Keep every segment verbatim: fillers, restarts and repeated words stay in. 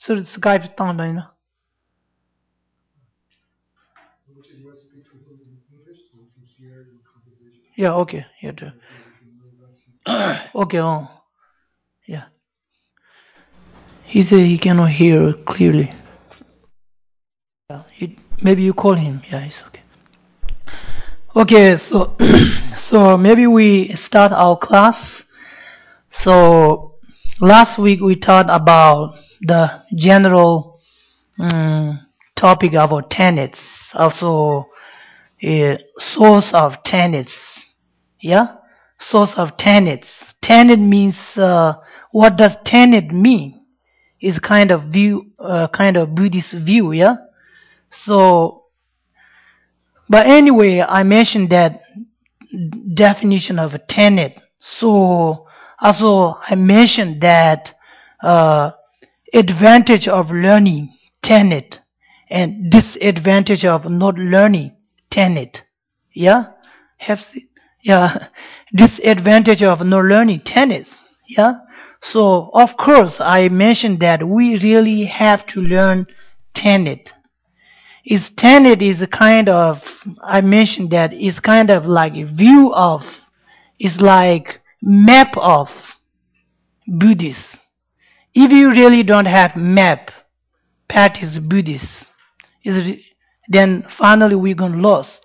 Sir Skype down by now. Yeah, okay. Yeah, too. Okay, oh. Yeah. He said he cannot hear clearly. Yeah, he, maybe you call him. Yeah, it's okay. Okay, so so maybe we start our class. So last week we talked about the general um, topic about tenets, also a source of tenets. Yeah, source of tenets. Tenet means uh, what does tenet mean? Is kind of view, uh, kind of Buddhist view. Yeah. So, but anyway, I mentioned that definition of a tenet. So also I mentioned that uh, advantage of learning tenet and disadvantage of not learning tenet. Yeah, have yeah, disadvantage of not learning tenets. Yeah. So of course I mentioned that we really have to learn tenet. Is tenet is a kind of, I mentioned that is kind of like a view of, is like map of Buddhist. If you really don't have map, practice Buddhist, is then finally we're gonna lost.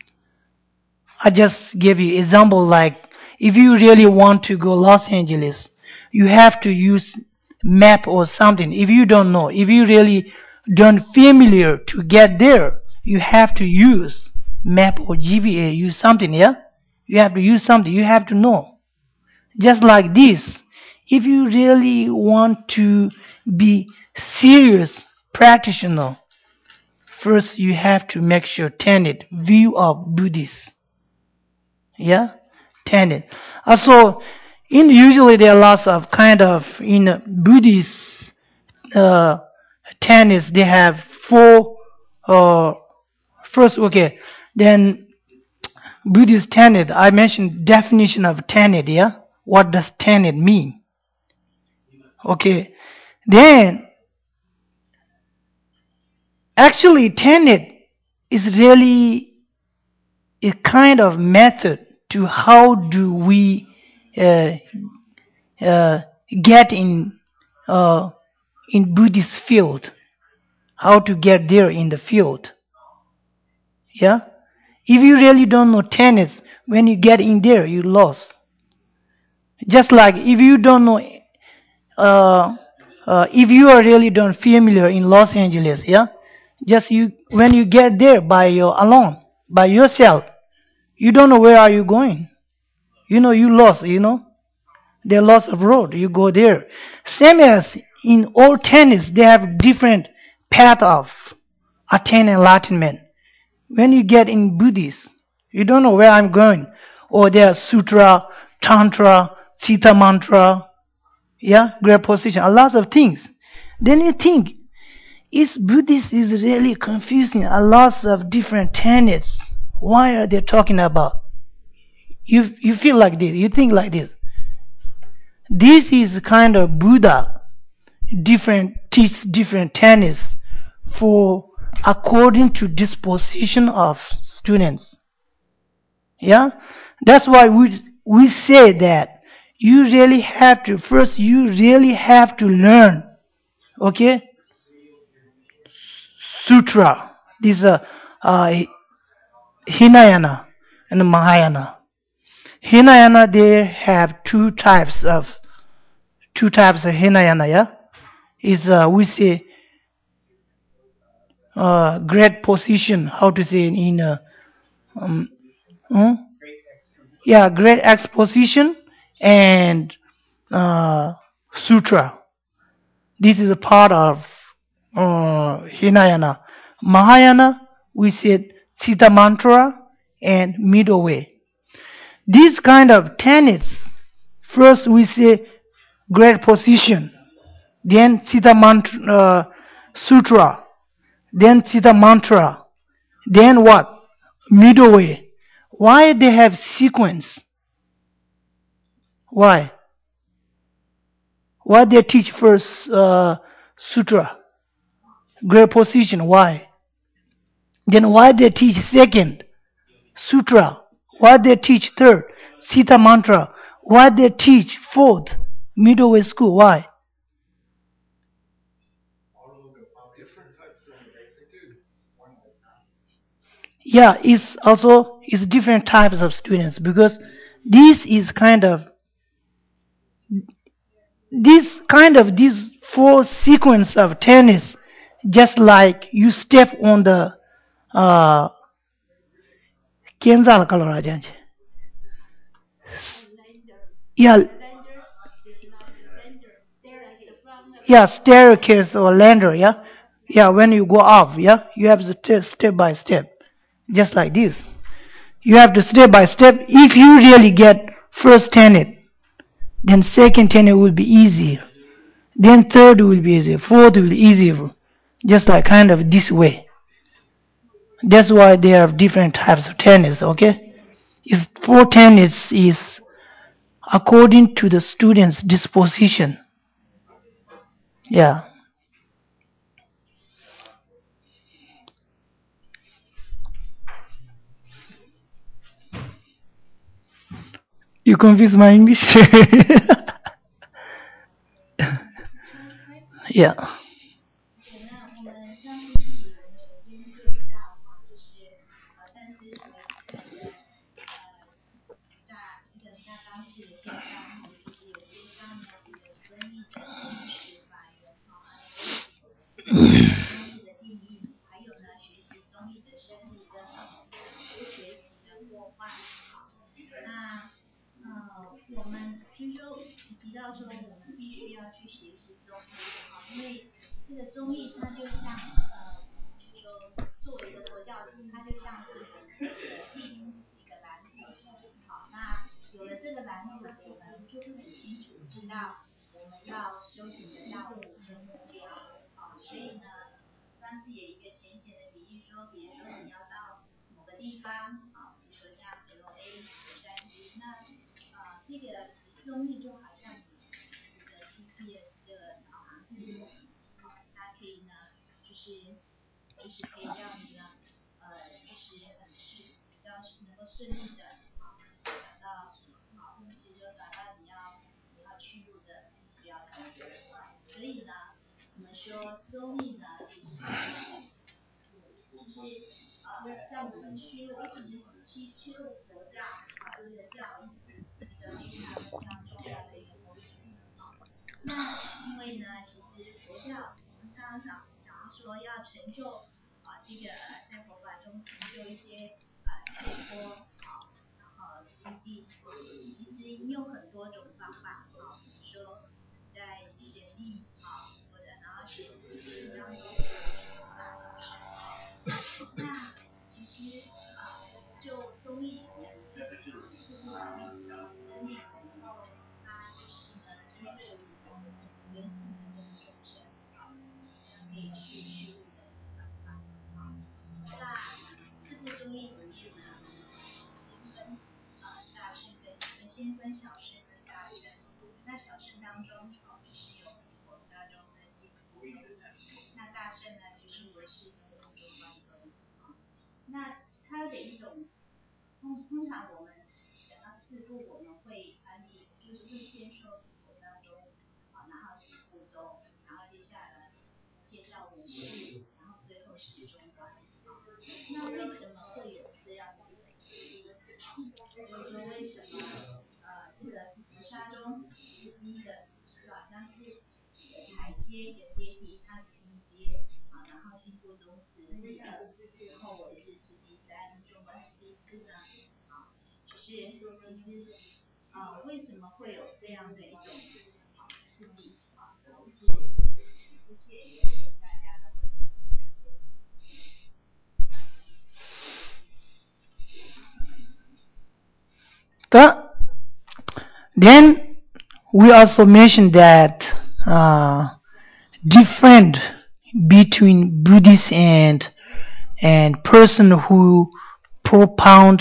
I just gave you example like if you really want to go Los Angeles, you have to use map or something. If you don't know, if you really don't familiar to get there, you have to use map or G P A, use something, yeah? You have to use something, you have to know. Just like this, if you really want to be serious practitioner, first you have to make sure tenet, view of Buddhist. Yeah, tenet. Also, in usually there are lots of kind of in Buddhist uh, tenets. They have four. Uh, first, okay, then Buddhist tenet. I mentioned definition of tenet. Yeah, what does tenet mean? Okay, then actually tenet is really a kind of method to how do we uh, uh, get in uh, in Buddhist field, how to get there in the field. Yeah, if you really don't know tenets, when you get in there, you lost. Just like if you don't know, uh, uh, if you are really don't familiar in Los Angeles, yeah, just you when you get there by your alone, by yourself, you don't know where are you going. You know you lost. You know. They lost of road. You go there. Same as in all tenets, they have different path of attain enlightenment. When you get in Buddhist, you don't know where I'm going. Or there are sutra, tantra, sita mantra, yeah, great position, a lot of things. Then you think, is Buddhist is really confusing. A lot of different tenets. Why are they talking about? You you feel like this. You think like this. This is kind of Buddha, different teach different tenets for according to disposition of students. Yeah, that's why we we say that you really have to first. You really have to learn. Okay, sutra. These are uh, Hinayana and Mahayana. Hinayana they have two types of two types of Hinayana. Yeah. Is uh, we say uh, great position. How to say in uh, um, hmm? Yeah, great exposition and uh, sutra. This is a part of uh, Hinayana. Mahayana we said Sita Mantra and middle way. These kind of tenets. First we say great position, then Sita Mantra, uh, Sutra. Then Sita Mantra. Then what? Middle way. Why they have sequence? Why? Why they teach first uh, sutra. Great position. Why? Then why they teach second? Sutra. Why they teach third? Sita mantra. Why they teach fourth? Middle way school. Why? Yeah, it's also it's different types of students because this is kind of this kind of these four sequence of tennis, just like you step on the uh Kenzal Kalarajan. Yeah, yeah, staircase or ladder, yeah, yeah. When you go up, yeah, you have to t- step by step, just like this. You have to step by step. If you really get first tenet, then second tenet will be easier. Then third will be easier. Fourth will be easier. Just like kind of this way. That's why there are different types of tenets. Okay, is four tenets is according to the student's disposition. Yeah. You confuse my English? Yeah. The, then we also mentioned that uh, different between Buddhist and and person who propound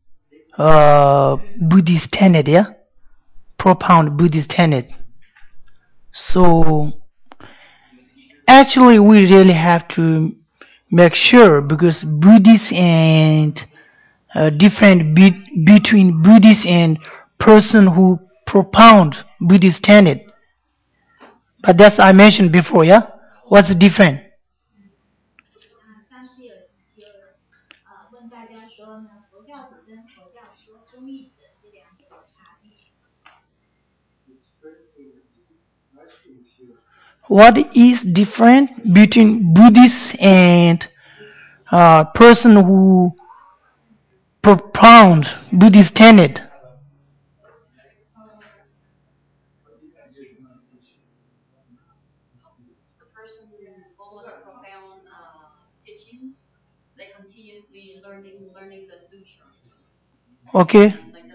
uh, Buddhist tenet, yeah, propound Buddhist tenet. So actually we really have to make sure, because Buddhist and uh, different be- between Buddhist and person who propound Buddhist tenet. But that's I mentioned before, yeah? What's different? What is different between Buddhist and uh, person who propound Buddhist tenet? Okay.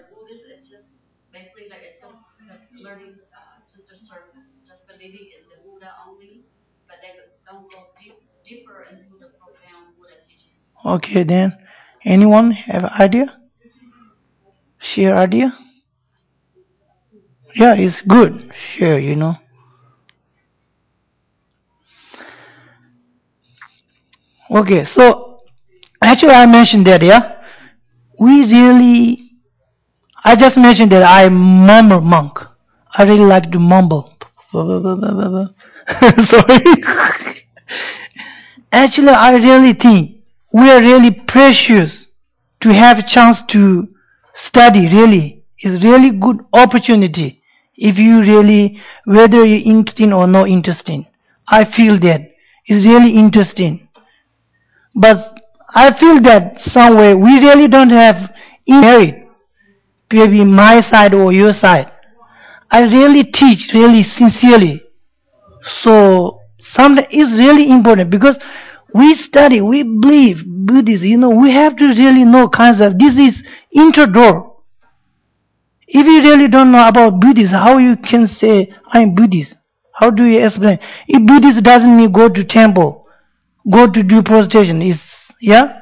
Okay then. Anyone have idea? Share idea? Yeah, it's good. Share, you know. Okay, so actually I mentioned that, yeah. We really, I just mentioned that I mumble monk. I really like to mumble. Sorry. Actually, I really think we are really precious to have a chance to study. Really, it's really good opportunity if you really, whether you're interested or not interested. I feel that it's really interesting, but I feel that somewhere we really don't have merit, maybe my side or your side. I really teach really sincerely. So something is really important, because we study, we believe Buddhism, you know, we have to really know kinds of, this is intro door. If you really don't know about Buddhism, how you can say I'm Buddhist? How do you explain? If Buddhist doesn't mean go to temple, go to do prostration, is yeah?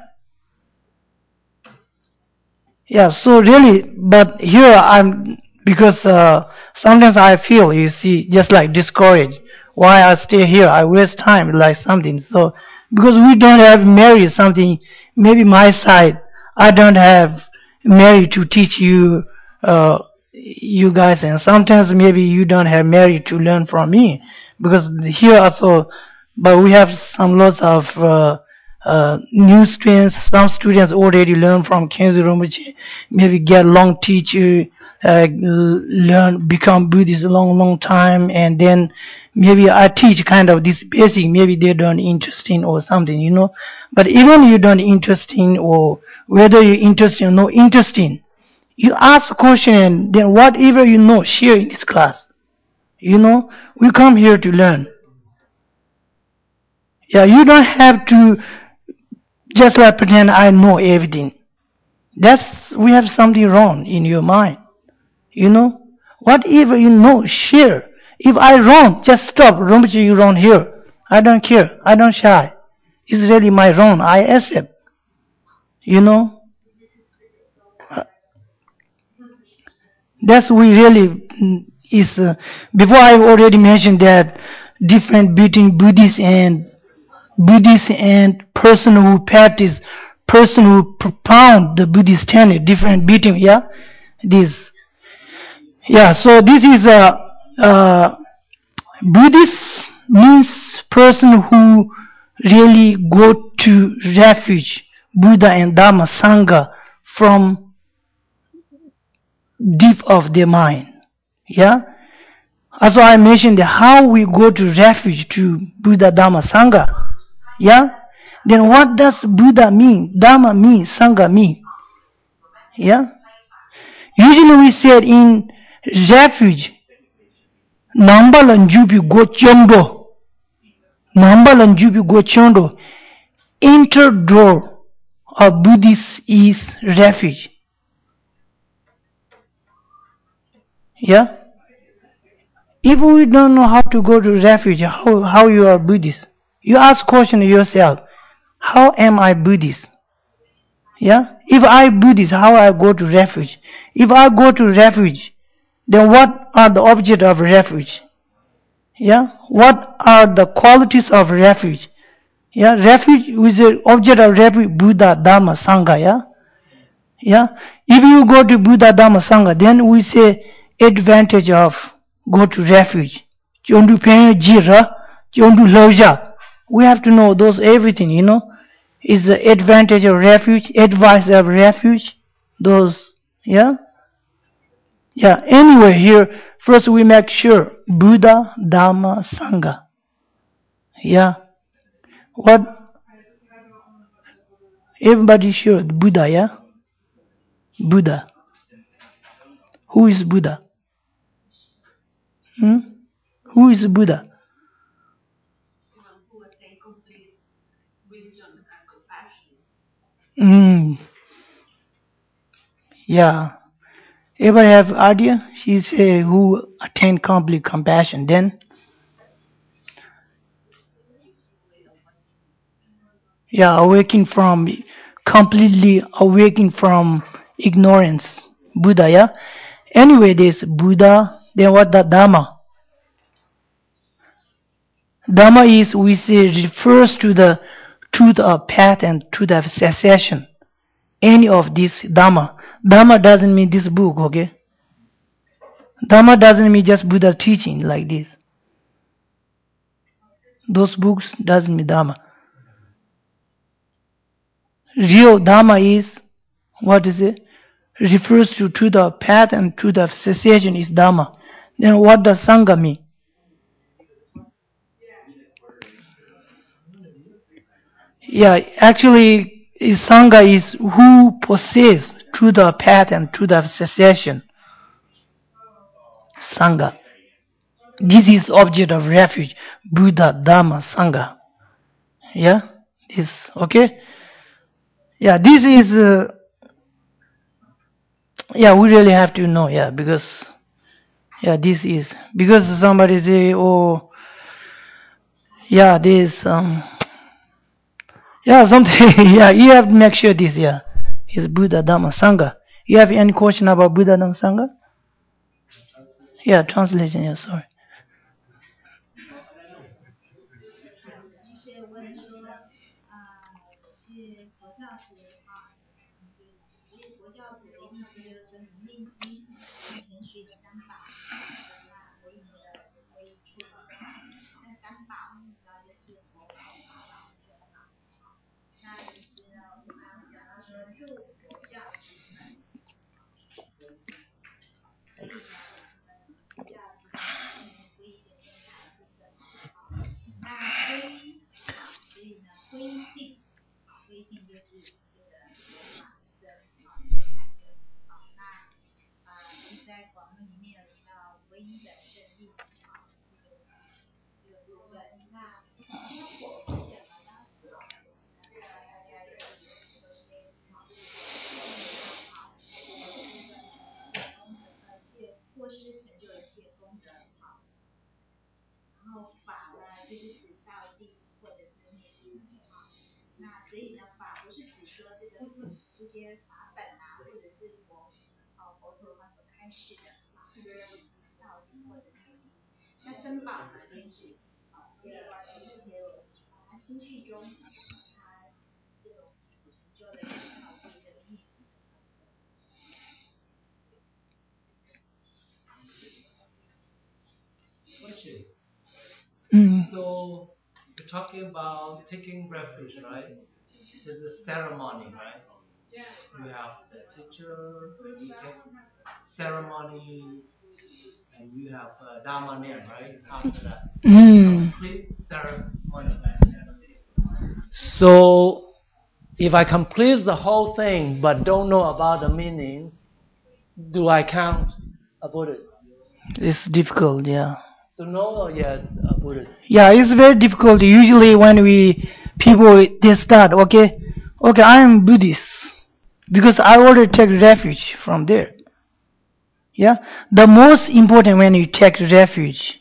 Yeah, so really, but here I'm, because uh, sometimes I feel, you see, just like discouraged. Why I stay here? I waste time like something. So because we don't have merit something, maybe my side, I don't have merit to teach you, uh, you guys, and sometimes maybe you don't have merit to learn from me, because here also, but we have some lots of. Uh, uh, new students, some students already learn from Kenzo Rinpoche, maybe get long teacher, uh, learn, become Buddhist a long, long time, and then maybe I teach kind of this basic, maybe they don't interesting or something, you know. But even you don't interesting, or whether you're interesting or not interesting, you ask a question and then whatever you know, share in this class. You know, we come here to learn. Yeah, you don't have to just like pretend I know everything. That's, we have something wrong in your mind. You know? Whatever you know, share. If I wrong, just stop. Rinpoche, you wrong here. I don't care. I don't shy. It's really my wrong. I accept. You know? Uh, That's we really mm, is. Uh, before I already mentioned that different between Buddhist and Buddhist and person who practice, person who propound the Buddhist tenet, different between, yeah, this, yeah. So this is a uh, Buddhist means person who really go to refuge, Buddha and Dharma Sangha from deep of their mind, yeah. Also, I mentioned how we go to refuge to Buddha, Dharma, Sangha. Yeah? Then what does Buddha mean? Dharma mean? Sangha mean? Yeah? Usually we said in refuge, Nambalan Jupi Go Chondo. Nambalan Jupi Go Chondo. Inner door of Buddhist is refuge. Yeah? If we don't know how to go to refuge, how, how you are Buddhist, you ask question yourself, how am I Buddhist? Yeah? If I Buddhist, how I go to refuge? If I go to refuge, then what are the object of refuge? Yeah, what are the qualities of refuge? Yeah, refuge is the object of refuge, Buddha, Dhamma, Sangha. Yeah, yeah. If you go to Buddha, Dhamma, Sangha, then we say advantage of go to refuge. Chondu penyo jira, chondu loja. We have to know those everything. You know, is the advantage of refuge, advice of refuge. Those, yeah, yeah. Anyway, here first we make sure Buddha, Dhamma, Sangha. Yeah. What? Everybody sure Buddha, yeah? Buddha. Who is Buddha? Hmm? Who is Buddha? Hmm. Yeah. Ever have idea? She say who attain complete compassion. Then, yeah, awaking from completely awaking from ignorance. Buddha, yeah. Anyway, this Buddha. Then what the Dhamma? Dhamma is we say refers to the truth of path and truth of cessation. Any of this Dhamma. Dhamma doesn't mean this book, okay? Dhamma doesn't mean just Buddha teaching like this. Those books doesn't mean Dhamma. Real Dhamma is, what is it? Refers to truth of path and truth of cessation is Dhamma. Then what does Sangha mean? Yeah, actually, Sangha is who possess truth of path and truth of cessation. Sangha. This is object of refuge. Buddha, Dhamma, Sangha. Yeah, this, okay? Yeah, this is, uh, yeah, we really have to know, yeah, because, yeah, this is, because somebody say, oh, yeah, this, um, yeah, something, yeah, you have to make sure this, yeah, is Buddha, Dhamma, Sangha. You have any question about Buddha, Dhamma, Sangha? Yeah, translation, yeah, sorry. Mm. So you're talking about taking refuge, right? There's a ceremony, right? You have the teacher, you take ceremonies, and you have uh, Dhamma name, right? After that, Mm. complete ceremony. So if I complete the whole thing but don't know about the meanings, do I count a Buddhist? It's difficult, yeah. So no or yet a Buddhist? Yeah, it's very difficult. Usually when we, people, they start, okay, okay, I am Buddhist. Because I already take refuge from there. Yeah, the most important when you take refuge,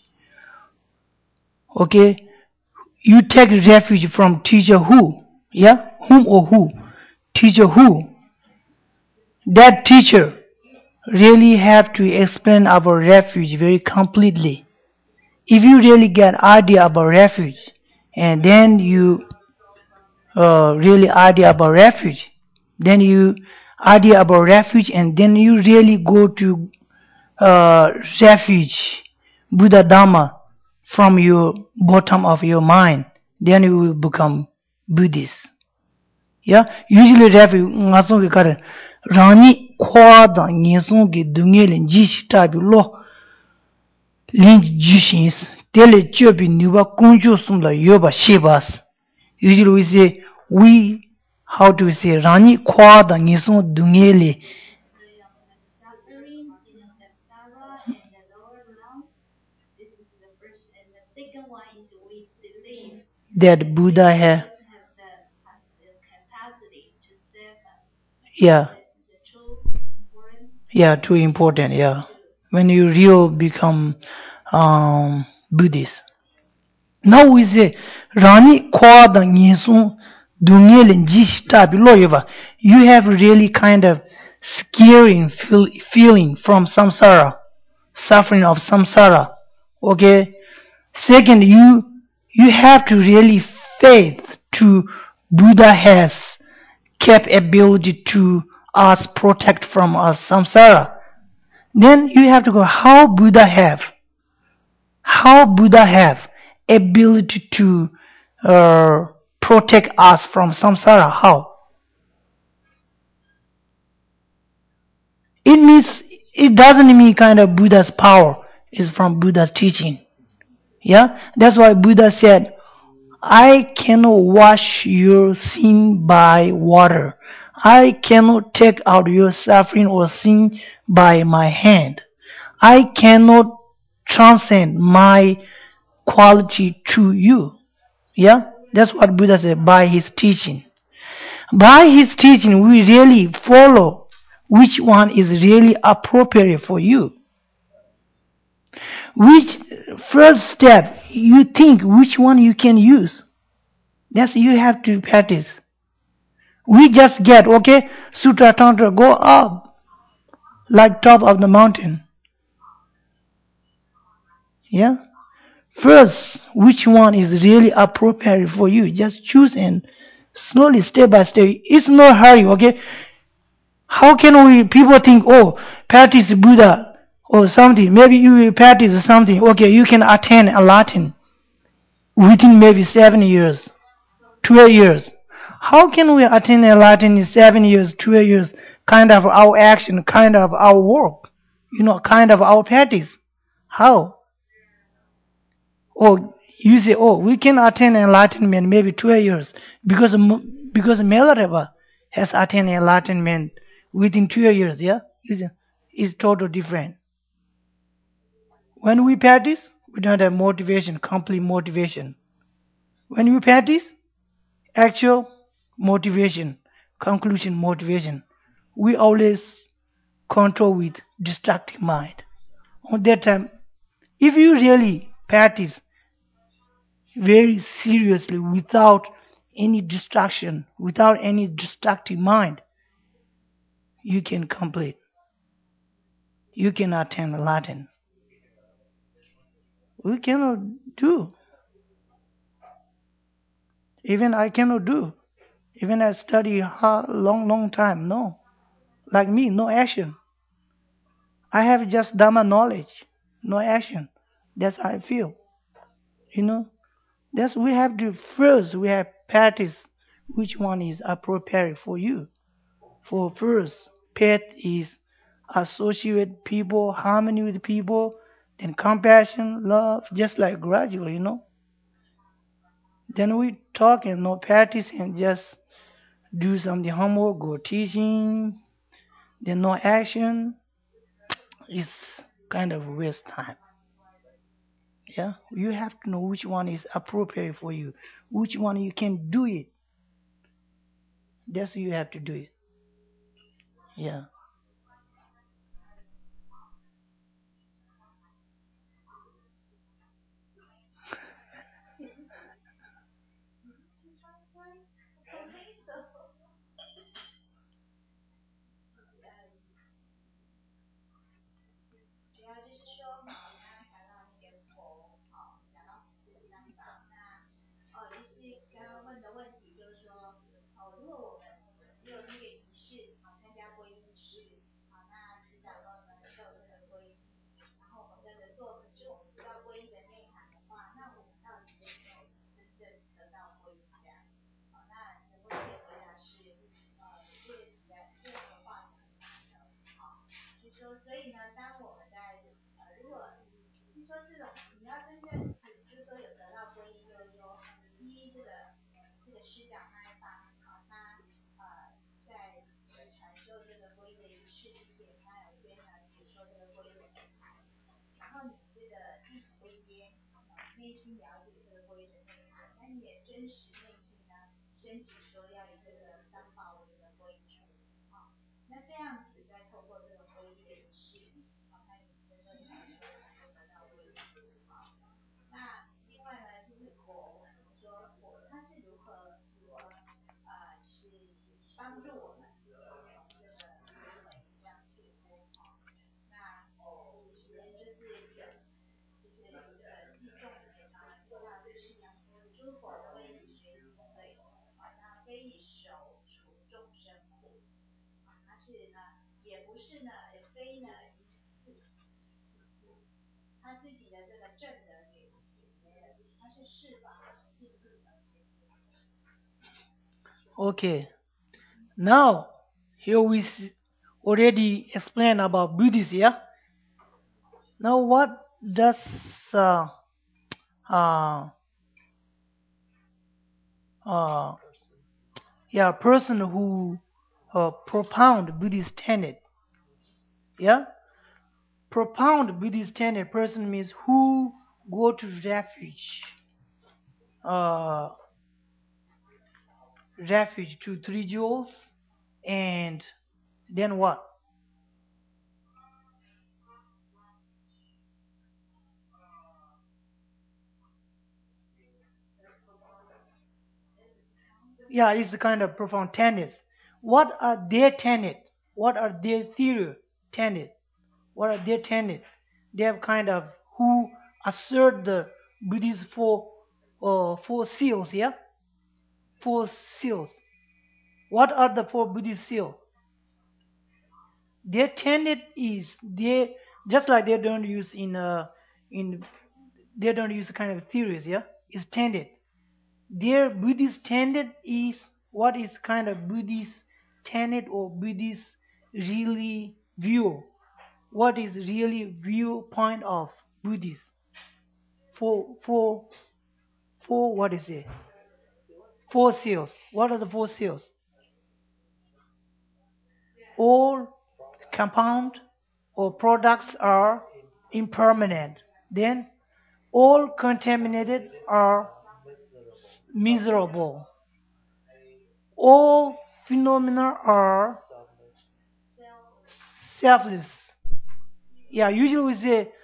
okay, you take refuge from teacher who, yeah, whom or who, teacher who. That teacher really have to explain our refuge very completely. if you really get idea about refuge, and then you uh, really idea about refuge, then you idea about refuge, and then you really go to uh, refuge, Buddha Dharma, from your bottom of your mind, then you will become Buddhist. Yeah, usually refuge ngaso ke kar rani khwa da nyeso ke dungele jish tabi lo lin jishins tele chobi nuba kunjo sumla yoba shebas. Usually we say we how to say rani khwa da nyeso dungele that Buddha have. Yeah. Yeah, too important, yeah. When you real become um, Buddhist. Now we say Rani Kwa da Nyesun Dungel Jishta Biloyeva. You have really kind of scaring feel, feeling from samsara, suffering of samsara. Okay? Second, you you have to really faith to Buddha has capability to us protect from us samsara. Then you have to go how Buddha have how Buddha have ability to uh, protect us from samsara. How? It means it doesn't mean kind of Buddha's power is from Buddha's teaching. Yeah, that's why Buddha said, I cannot wash your sin by water. I cannot take out your suffering or sin by my hand. I cannot transcend my quality to you. Yeah? That's what Buddha said by his teaching. By his teaching, we really follow which one is really appropriate for you. Which first step you think which one you can use. That's you have to practice. We just get, okay, Sutra Tantra, go up like top of the mountain. Yeah? First, which one is really appropriate for you? Just choose and slowly, step by step. It's no hurry, okay? How can we, people think, oh, practice Buddha or something. Maybe you will practice something. Okay, you can attain a Latin within maybe seven years, twelve years. How can we attain a Latin in seven years, twelve years? Kind of our action, kind of our work, you know, kind of our practice. How? Or you say, oh, we can attain enlightenment maybe twelve years because because Milarepa has attained enlightenment within twelve years. Yeah, it's, it's totally different. When we practice, we don't have motivation, complete motivation. When we practice, actual motivation, conclusion motivation, we always control with distracting mind. On that time, if you really practice very seriously without any distraction, without any distracting mind, you can complete. You can attain Latin. We cannot do. Even I cannot do. Even I study a long, long time. No. Like me, no action. I have just Dhamma knowledge, no action. That's how I feel. You know? That's we have to first we have practice which one is appropriate for you. For first, pet is associate with people, harmony with people, then compassion, love, just like gradually, you know. Then we talk and no practice and just do something homework, go teaching, then no action. It's kind of waste time. Yeah, you have to know which one is appropriate for you, which one you can do it. That's you have to do it. Yeah. Okay. Now, here we s- already explained about Buddhism, yeah? Now, what does uh, uh, uh, yeah, person who uh, propound Buddhist tenet, yeah? Propound Buddhist tenet person means who go to refuge, uh, refuge to three jewels, and then what? Yeah, it's the kind of profound tenets. What are their tenet? What are their theory tenet? What are their tenet? They have kind of who assert the Buddhist four uh, four seals, yeah? Four seals. What are the four Buddhist seals? Their tenet is they just like they don't use in uh in they don't use kind of theories, yeah? It's tenet. Their Buddhist tenet is what is kind of Buddhist tenet or Buddhist really view. What is really viewpoint of Buddhist? For for for what is it? Four seals. What are the four seals? All compound or products are impermanent. Then all contaminated are miserable. All phenomena are selfless. Yeah, usually we say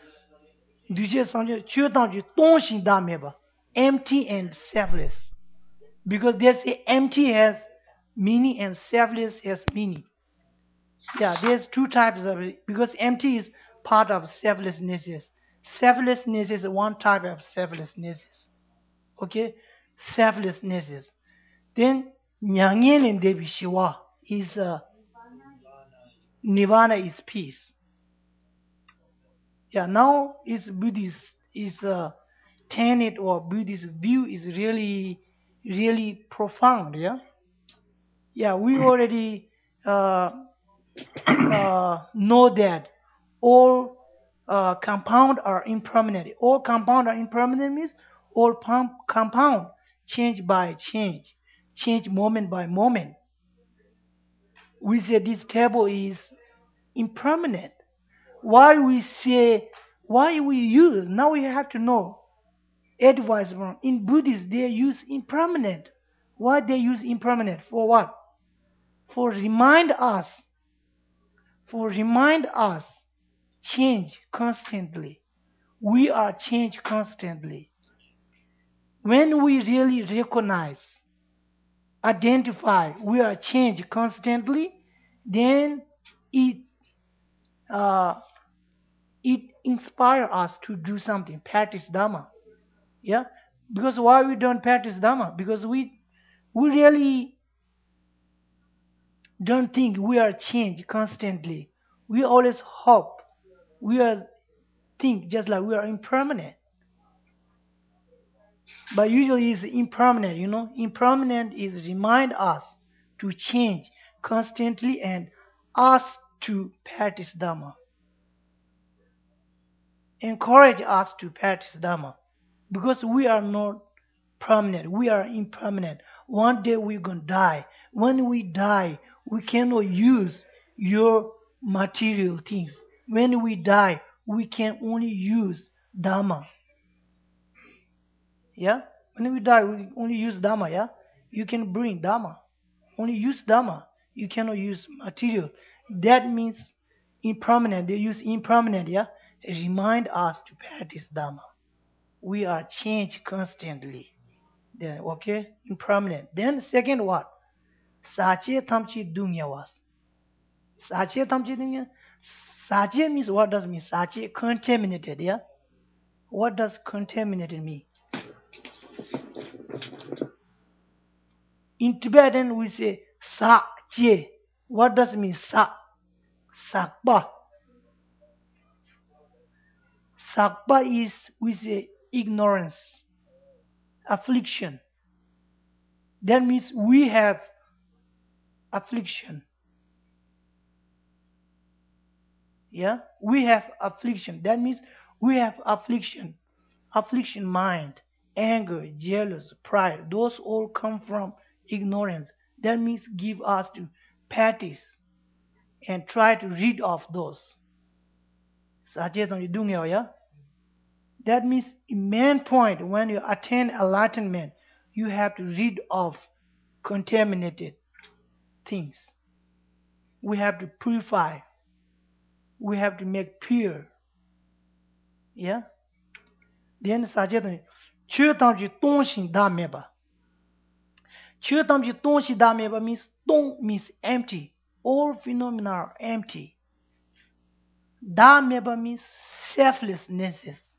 empty and selfless. Because they say empty has meaning and selfless has meaning. Yeah, there's two types of it because empty is part of selflessness. Selflessness is one type of selflessness. Okay, selflessness. Then Nyangyen and Devi Shiva is uh, Nirvana is peace. Yeah, now is Buddhist is uh, tenet or Buddhist view is really really profound. Yeah, yeah, we already uh, uh, know that all uh, compound are impermanent. All compound are impermanent means all pump, compound change by change, change moment by moment. We say this table is impermanent. Why we say why we use now we have to know advice from in Buddhist they use impermanent. Why they use impermanent? For what? For remind us, for remind us change constantly. We are changed constantly. When we really recognize, identify we are changed constantly, then it uh, it inspires us to do something, practice Dhamma. Yeah, because why we don't practice Dhamma? Because we we really don't think we are changed constantly. We always hope. We are think just like we are impermanent. But usually it's impermanent, you know. Impermanent is remind us to change constantly and us to practice Dhamma. Encourage us to practice Dhamma. Because we are not permanent, we are impermanent. One day we're going to die. When we die, we cannot use your material things. When we die, we can only use Dhamma. Yeah? When we die, we only use Dhamma, yeah? You can bring Dhamma. Only use Dhamma. You cannot use material. That means impermanent. They use impermanent, yeah? Remind us to practice Dhamma. We are changed constantly. Then, okay? Impermanent. Then second what? Sache tamchi dunya was. Sache tamchi dunya. Sache means what does it mean? Sache contaminated, yeah? What does contaminated mean? In Tibetan we say sa che. What does it mean sa? Sakpa. Sakpa is we say ignorance, affliction. That means we have affliction. Yeah, we have affliction. That means we have affliction, affliction mind, anger, jealous, pride. Those all come from ignorance. That means give us to practice and try to rid of those. Yeah? That means in main point when you attain enlightenment, you have to rid of contaminated things. We have to purify. We have to make pure. Yeah? Then Sajjatan, Chö Tamji Tonshin Da Meba. Chö Tamji Tonshin Da Meba means Tong means empty. All phenomena are empty. Da Meba means selflessness.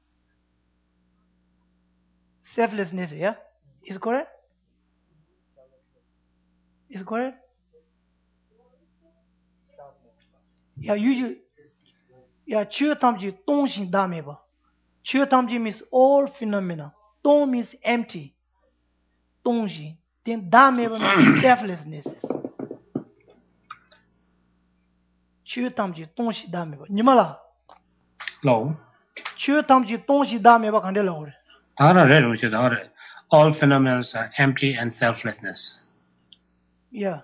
Selflessness, yeah? Is it correct? Is it correct? Yeah, you, yeah, Chö Tamji Tonshin Da Meba. Chö Tamji means all phenomena. Tong means empty. Tongji. Then Da Meba means selflessness. Chö Tamji Tongshi Da Meba. Nimala? Low. Chö Tamji Tongshi Da Meba Kande Law. All phenomena are empty and selflessness. Yeah.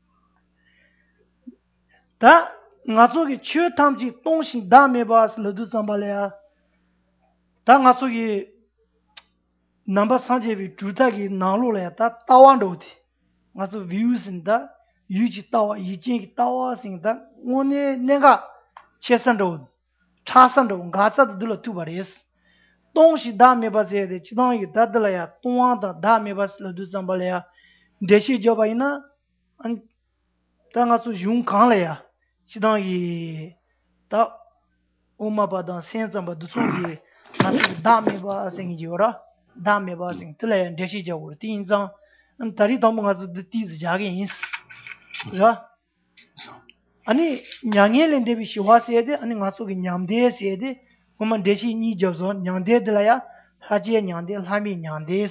Da nga so ki Chö Tamji Tongshi Da Meba Ladu Sambalaya. Da nga so ki number sanje vi juta ki nanglo la ta tawan do ti. Nga so views in da yuji tawa yijin ki tawa sing da one nenga chesan do. Chasan do nga sa do lo tu bares. Tongshi da meba se de chidang yi da la ya tongwa da da meba la du sambala ya. Deshi joba ina an da nga so yung kang la ya. Chidang yi da oma ba da sen zamba du song yi nga so da meba sing ji ora. Da meba sing tla deshi jo ur tin zang an tari dom nga so de ti zi ja ge yin. Ra? Ani nyangye len de bi shiwa se de ani nga so ki nyamde se de Woman deshi ni jozo nyangde de la ya haji nyangde lami nyangde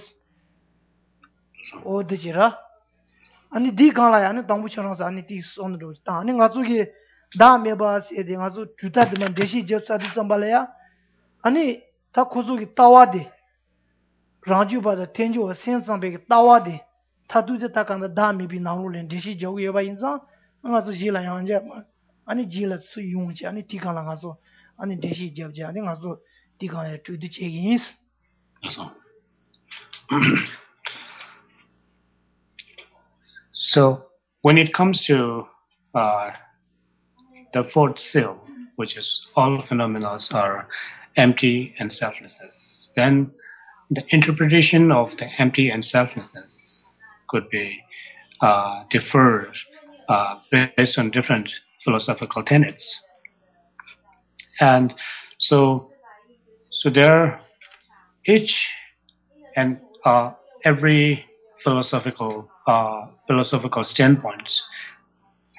o de jira ani di kan la ya ani dangbu chang sa ani ti son ro ta ani nga zu ge da me ba se de nga zu juta de man deshi jo sa de zamba la ya ani ta khozu gi tawa de rangju ba da tenju wa sen sang be gi tawa de ta du de ta kan da da me bi na lo len deshi jo ye ba yin sa nga zu ji la yang je ani ji la su yung ji ani ti kan la nga zu ani deshi jabja ani nga so ti kan ya tu de chegins So when it comes to uh, the fourth seal, which is all phenomena are empty and selflessness, then the interpretation of the empty and selflessness could be uh, differed uh, based on different philosophical tenets. And so, so there, each and uh, every philosophical uh, philosophical standpoints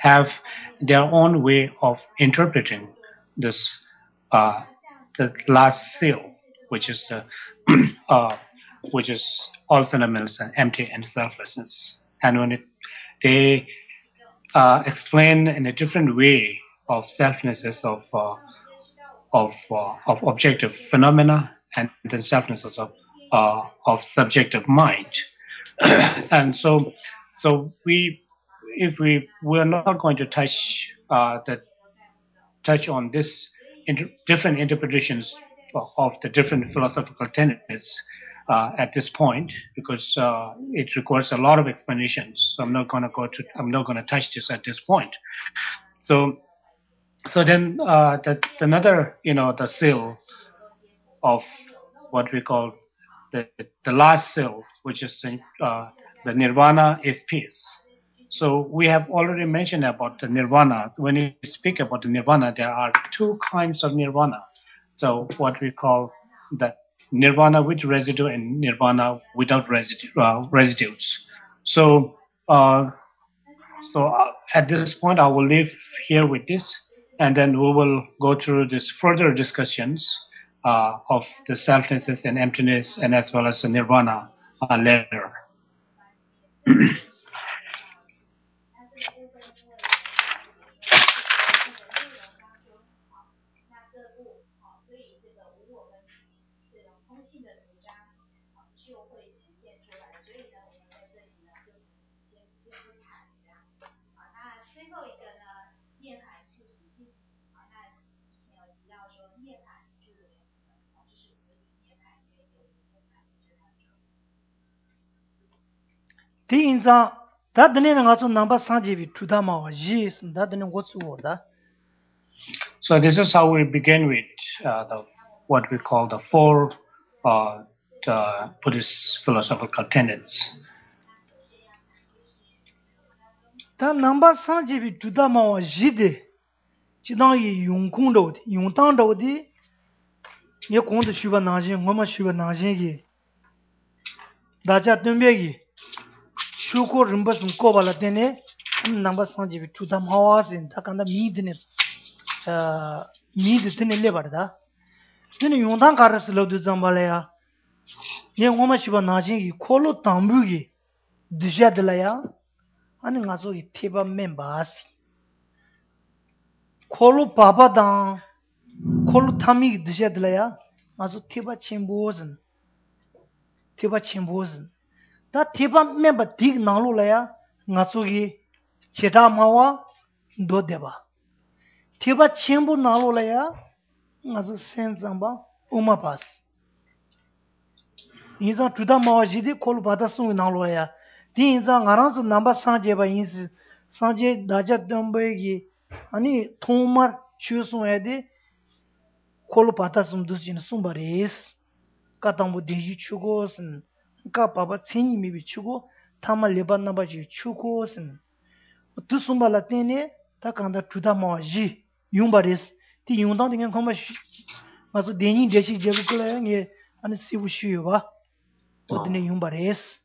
have their own way of interpreting this, uh, the last seal, which is the, uh, which is all phenomena and empty and selflessness. And when it, they uh, explain in a different way of selflessness of uh, of uh, of objective phenomena and the selflessness of uh, of subjective mind. And so, so we, if we we're not going to touch uh, the touch on this inter different interpretations of, of the different philosophical tenets uh, at this point, because uh, it requires a lot of explanations. So I'm not going to go to I'm not going to touch this at this point. So, so then uh, that another, you know, the seal of what we call the the last seal, which is the, uh, the nirvana is peace. So we have already mentioned about the nirvana. When you speak about the nirvana, there are two kinds of nirvana. So what we call the nirvana with residue and nirvana without residue, uh, residues. So uh, so uh, at this point, I will leave here with this, and then we will go through this further discussions uh, of the selflessness and emptiness, and as well as the nirvana uh, later. So this is how we begin with uh, the, what we call the four uh, the Buddhist philosophical tenets. Tā nāmbā sāngcī bī chūdā māwā jī dī chidāng yī yung kūng dō dī, yung tāng dō dī yī kōng dō shūba nāngshīng, ngō mā shūba nāngshīng gī dāchā tūmbē gī shū kō rīmbā sūng kō bā lā tēne nāmbā sāngcī bī chūdā māwā sīn tā kāndā mī dī nē mī dī tēne lē bā dā tēne yung tāng kā rā sī lō dū zāng bā lā yā yī ngō mā shūba nāngshīng gī kō lō tāng bū gī dī shā dī lā yā 아니 가서 이 티바 멤버스 콜로 바바당 콜로 타미 드셔들어야 가서 티바 침보슨 티바 침보슨 다 티바 멤버 딕 나로라야 가서기 제다마와 도데바 티바 침보 나로라야 가서 센잠바 우마바스 이자 주다마와 지디 콜로 바다송 나로야 디인자 가랑서 넘버 상제바 인스 상제 다자 덤베기 아니 통말 추송해디 콜로파타 숨두신 숨바레스 까당부 디지 추고슨 까 바바 친이미 비추고 타말 레반나바지 추고슨 두 숨발라 테네 타칸다 투다마지 용바레스 디 용당 딩엔 컴마 마서 데니 데시 제부클레 아니 시부슈요바 어디네 용바레스.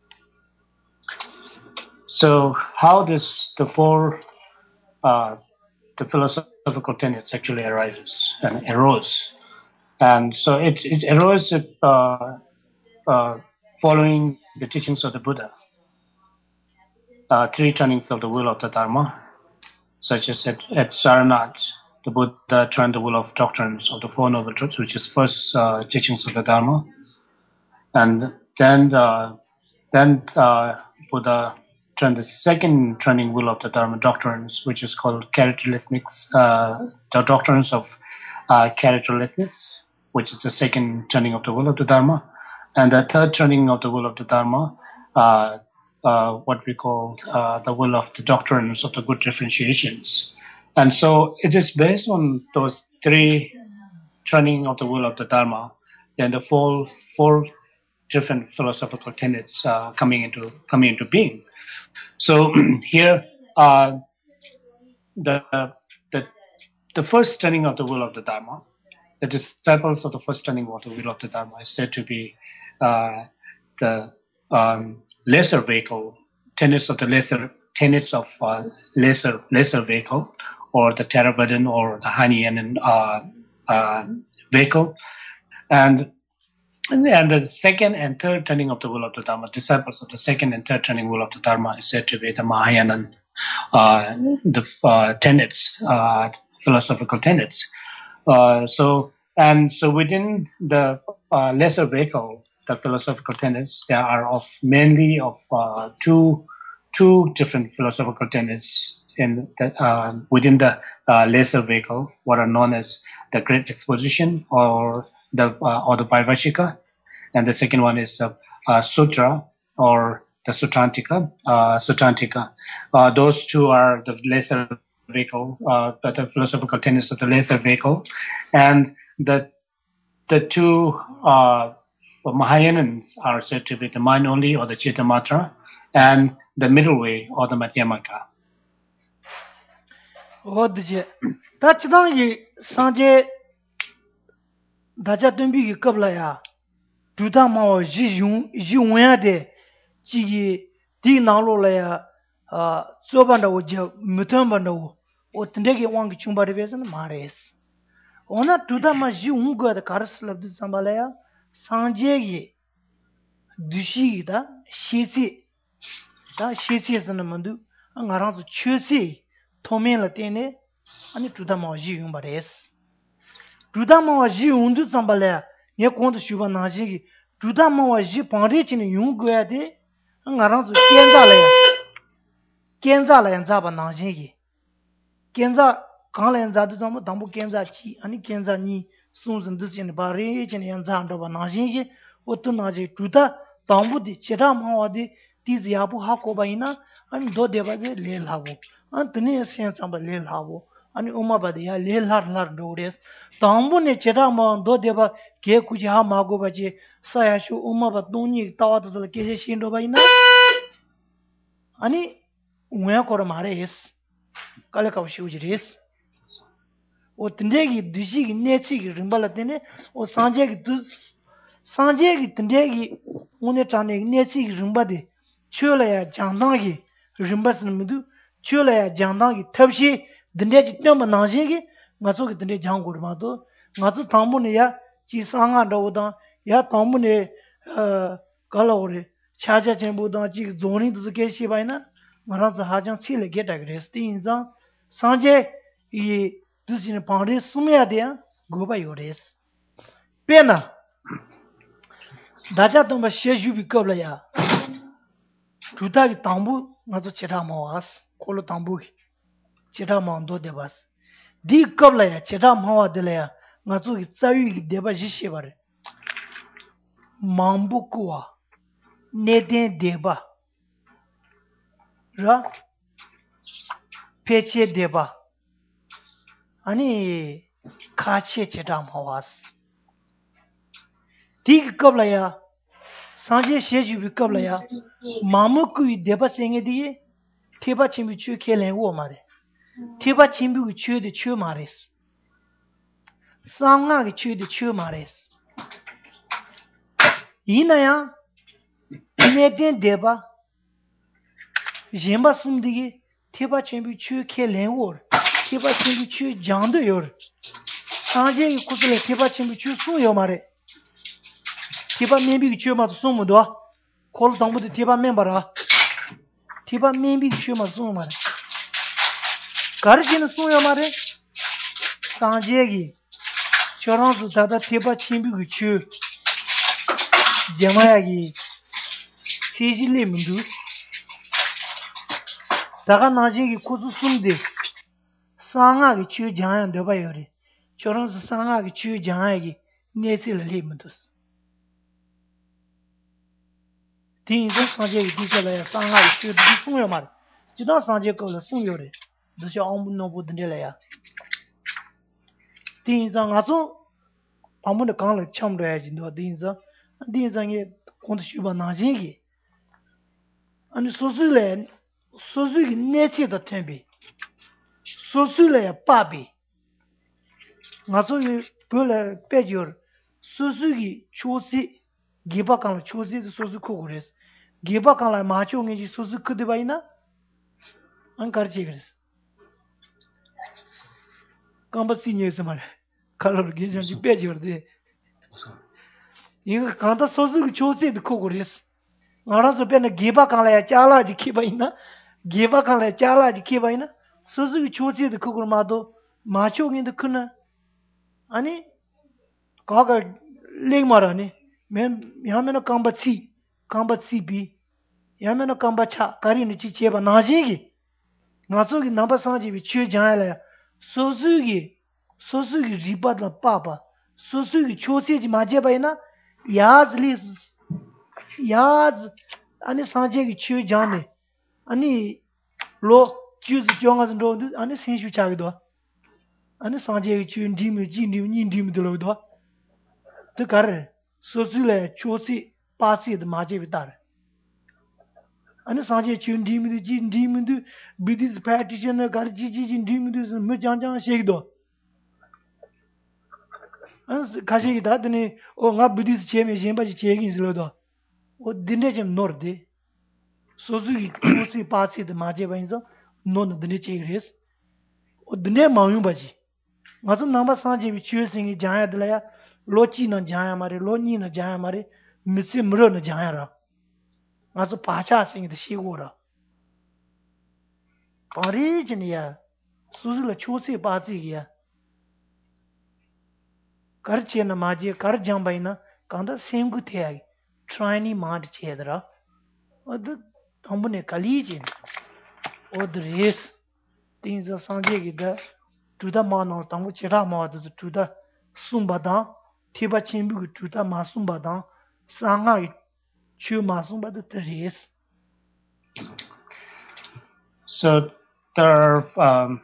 So how does the four, uh, the philosophical tenets actually arises and arose? And so it, it arose uh, uh, following the teachings of the Buddha. Uh, three turnings of the wheel of the Dharma, such as at, at Saranath, the Buddha turned the wheel of doctrines of the Four Noble Truths, which is first uh, teachings of the Dharma. And then, uh, then uh, Buddha turn the second turning wheel of the Dharma doctrines, which is called characterlessness, uh, the doctrines of uh, characterlessness, which is the second turning of the wheel of the Dharma. And the third turning of the wheel of the Dharma, uh, uh, what we call uh, the wheel of the doctrines of the good differentiations. And so it is based on those three turning of the wheel of the Dharma, then the four, four different philosophical tenets uh, coming into coming into being. So here, uh, the, the the first turning of the wheel of the Dharma, the disciples of the first turning of the wheel of the Dharma is said to be uh, the um, lesser vehicle, tenets of the lesser tenets of uh, lesser lesser vehicle, or the Theravada or the Hinayan uh, uh, vehicle, and and the second and third turning of the wheel of the Dharma, disciples of the second and third turning wheel of the Dharma is said to be the Mahayana uh, the uh, tenets, uh, philosophical tenets. Uh, so and so within the uh, lesser vehicle, the philosophical tenets, there are of mainly of uh, two two different philosophical tenets in the, uh, within the uh, lesser vehicle, what are known as the Great Exposition or the uh, or the Vaivashika, and the second one is the uh, Sutra or the Sutrantika. Uh, Sutrantika. Uh, those two are the lesser vehicle, uh, the philosophical tenets of the lesser vehicle, and the the two uh, Mahayanans are said to be the mind only or the Chittamatra, and the middle way or the Madhyamaka. Oh, did you? That's not you, Sanjay. Daja tumbi ki kabla ya. Duda mao ji yung ji wanya de ji di nalo la ya. Ah, zobanda wo je mutambanda wo. O tendegi wang ki chumba de besan mares. Ona duda ma ji unga da karas labdu sambala ya. Sanjay ki dushi da shisi da shisi sana mandu. Angaranzu chusi tomen la tene ani duda ma ji yung bares. Duda mawa ji undu sambala ye kondu shuba naji gi duda mawa ji pangre chini yung goya de ngarang su kenza la ya kenza la yanza ba naji gi kenza kang la yanza du zambo dambu kenza chi ani kenza ni sun sun du chini ba re chini yanza ando ba naji gi otu naji duda dambu di cheda mawa di ti ziyabu ha ko ba ina ani do deba de le lawo an tuni sen samba le lawo ani uma bade ya le lar lar dores tambu ne cheda ma do deba ke kuji ha mago baje saya shu uma ba doni tawa to ke je shindo baina ani uya kor mare es kale ka shu jires o tinde gi duji gi nechi gi rimbala tene o sanje gi du sanje gi tinde gi une tane gi nechi gi rimbade chola ya jangdang gi rimbas nmudu chola ya jangdang gi tabshi dinde jitma naji gi ngaso gi dinde janggur ma do ngaso tambu ne ya chi sanga do da ya tambu ne kalore chaja chembu da chi zoni du ke shi bai na ngara za ha jang chi le ge da gres tin za sanje i du sin pare sumya de ya go ba yores pena daja to ba she ju bi ko la ya tuta gi tambu ngaso chera ma was kolo tambu gi cheda mando debas di kabla ya cheda mawa de ya ngazu gi tsayu gi deba jishi bare mambu kuwa neden deba ra peche deba ani kache cheda mawas di kabla ya sanje sheju bi kabla ya mamu ku deba senge di teba chimbi chu kelen wo mare Tiba chimbu ki chue de chue mares. Sanga ki chue de chue mares. Ina ya, neten deba, jemba sumdigi, tiba chimbu chue ke len wor, tiba chimbu chue jandu yor. Sanje ki kusule tiba chimbu chue sun yo mare. Tiba membi ki chue ma tu sun mu doa. Kol tangbu de tiba membara. Tiba membi ki chue ma sun mare. Karjin suyo mare sanjegi choransu sada teba chimbi guchu jamayagi sejile mundu daga najigi kuzu sumde sanga gi chu jayan deba yore choransu sanga gi chu jayagi nesi le mundus tin zo sanjegi dikala ya sanga gi chu di suyo mare jidan sanje ko la suyo re dusha ambu no bu dindela ya tin za nga zo amu de kang le cham re ji no din za din za nge kont shu ba na ji gi ani so su le so su gi ne chi da tembi so su le ya pa bi nga zo yi bu le pe jor so su gi chu si gi ba kang chu si so su ko res gi ba kang la ma chu nge ji so su ku de ba ina Ankar chigres. Kamba sinye samar. Color gijan ji page verde. Inga kanta sozu chose de kogores. Ngara so pena geba kala ya chala ji kiba ina. Geba kala ya chala ji kiba ina. Sozu chose de kogor mado macho ngin de kuna. Ani kaga leg mara ni. Men यहाँ में ना कांबची कांबची भी यहाँ में ना कांबचा कारी नीचे चेबा नाजेगी नाचोगी number Sanji भी चुए जाए ले सोसुगी सोसुगी रिपा ला पापा सोसुगी छोसे जी माजे भाई ना याज ली याज अने सांजे की चुए जाने अने लो चुज जोंगा जंदो अने सेंशु चागे दो अने सांजे की चुए डी में जी डी में डी में दो दो तो कर सोसुले छोसी पासी द माजे बितार अने सांजे चुन डी में जी डी में दो बिदिस पैटिशन कर जी जी जी डी में दो मैं जान जान शेक दो अन खासे की दाद ने ओ nga बिदिस चे में जेंबा जी चेगिन zlo दो ओ दिने जम नोर दे सोसुगी छोसी पासी द माजे बाइंजो नोन दिने चेग्रेस ओ दिने मायू बाजी ngazum namba सांजे भी चुए सिंगी जाया दलाया लोची न जाया मारे लोनी न जाया मारे मिसे मरो न जाया रा ngazum pacha sing de shigo ra pari jniya suzula chosi pachi gya kar che na maje kar jambai na kanda sem gu the ai traini mad chedra od hambune kali jin od res tin za sanje gi da tu da ma no tangu chira ma da tu da sumba da tiba chimbu gu tu da ma sumba da sanga chu ma sumba da res. So there are, um,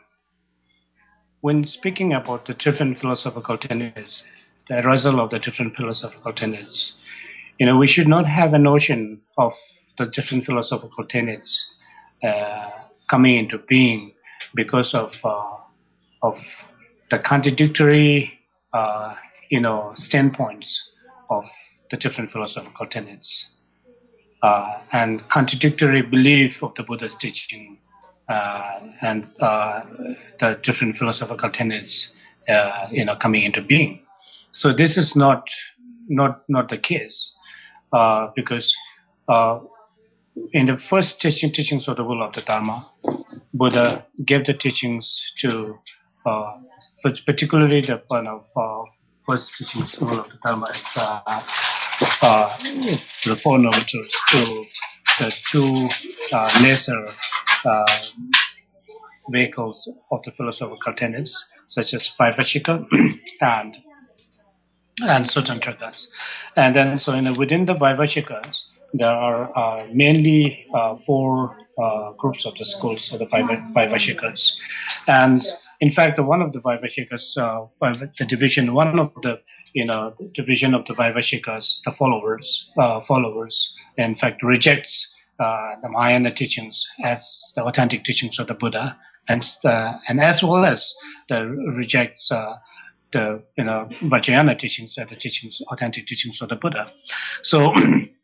when speaking about the different philosophical tenets, the arousal of the different philosophical tenets, you know, we should not have a notion of the different philosophical tenets uh, coming into being because of uh, of the contradictory, uh, you know, standpoints of the different philosophical tenets uh, and contradictory belief of the Buddha's teaching. Uh, and uh, the different philosophical tenets, uh, you know, coming into being. So this is not not not the case, uh, because uh, in the first teaching, teachings of the Buddha of the Dharma, Buddha gave the teachings to, uh, particularly the one of uh, first teachings of the Buddha of the Dharma is uh, uh, the Four Noble Truths to the two uh, lesser uh, vehicles of the philosophical tenets, such as Vaibhashika and and Sutantrakas. And then, so in the, within the Vaibhashikas, there are uh, mainly uh, four uh, groups of the schools of the Vaibhashikas. And in fact, one of the Vaibhashikas, uh, the division, one of the you know the division of the Vaibhashikas, the followers, uh, followers, in fact, rejects uh, the Mahayana teachings as the authentic teachings of the Buddha, and uh, and as well as the rejects. Uh, the you know Vajrayana teachings are the teachings, authentic teachings of the Buddha. So,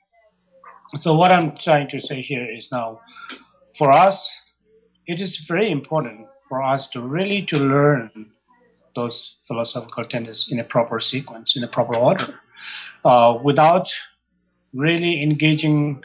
so what I'm trying to say here is now, for us, it is very important for us to really to learn those philosophical tenets in a proper sequence, in a proper order, uh, without really engaging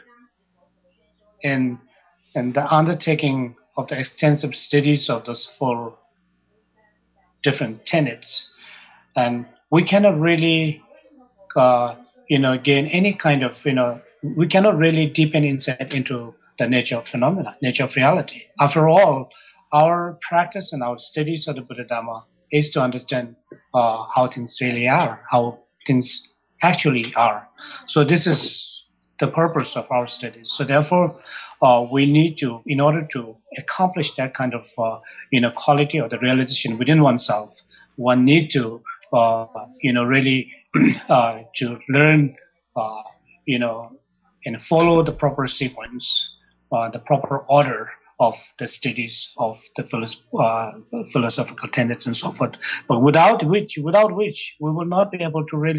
in in the undertaking of the extensive studies of those four different tenets. And we cannot really, uh, you know, gain any kind of, you know, we cannot really deepen insight into the nature of phenomena, nature of reality. After all, our practice and our studies of the Buddha Dhamma is to understand uh, how things really are, how things actually are. So this is the purpose of our studies. So therefore, uh, we need to, in order to accomplish that kind of, uh, you know, quality or the realization within oneself, one need to Uh, you know, really uh, to learn, uh, you know, and follow the proper sequence, uh, the proper order of the studies of the philosoph- uh, philosophical tenets and so forth. But without which, without which, we will not be able to really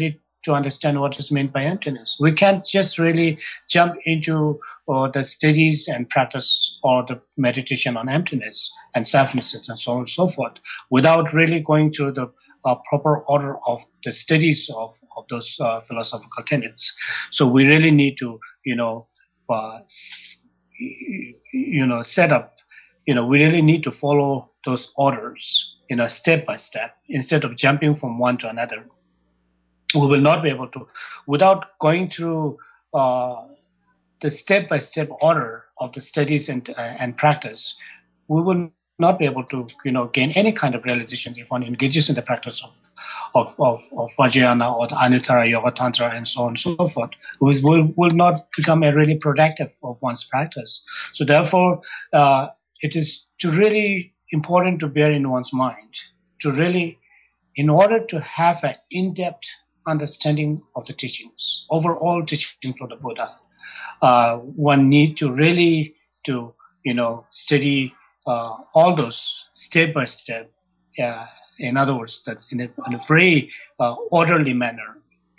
to understand what is meant by emptiness. We can't just really jump into uh, the studies and practice or the meditation on emptiness and selflessness and so on and so forth without really going through the uh, proper order of the studies of, of those uh, philosophical tenets. So we really need to, you know, uh, you know, set up, you know, we really need to follow those orders, you know, step by step, instead of jumping from one to another. We will not be able to, without going through uh, the step-by-step order of the studies and uh, and practice, we will not be able to, you know, gain any kind of realization if one engages in the practice of of of, of Vajrayana or the Anuttara Yoga Tantra and so on and so forth. We will will not become a really productive of one's practice. So therefore, uh, it is to really important to bear in one's mind to really, in order to have an in-depth understanding of the teachings, overall teachings of the Buddha, uh, one need to really to, you know, study uh, all those step by step. Uh, in other words, that in a, in a very uh, orderly manner.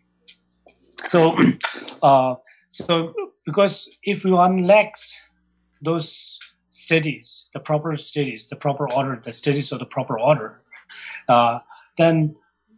So, uh, so because if one lacks those studies, the proper studies, the proper order, the studies of the proper order, uh, then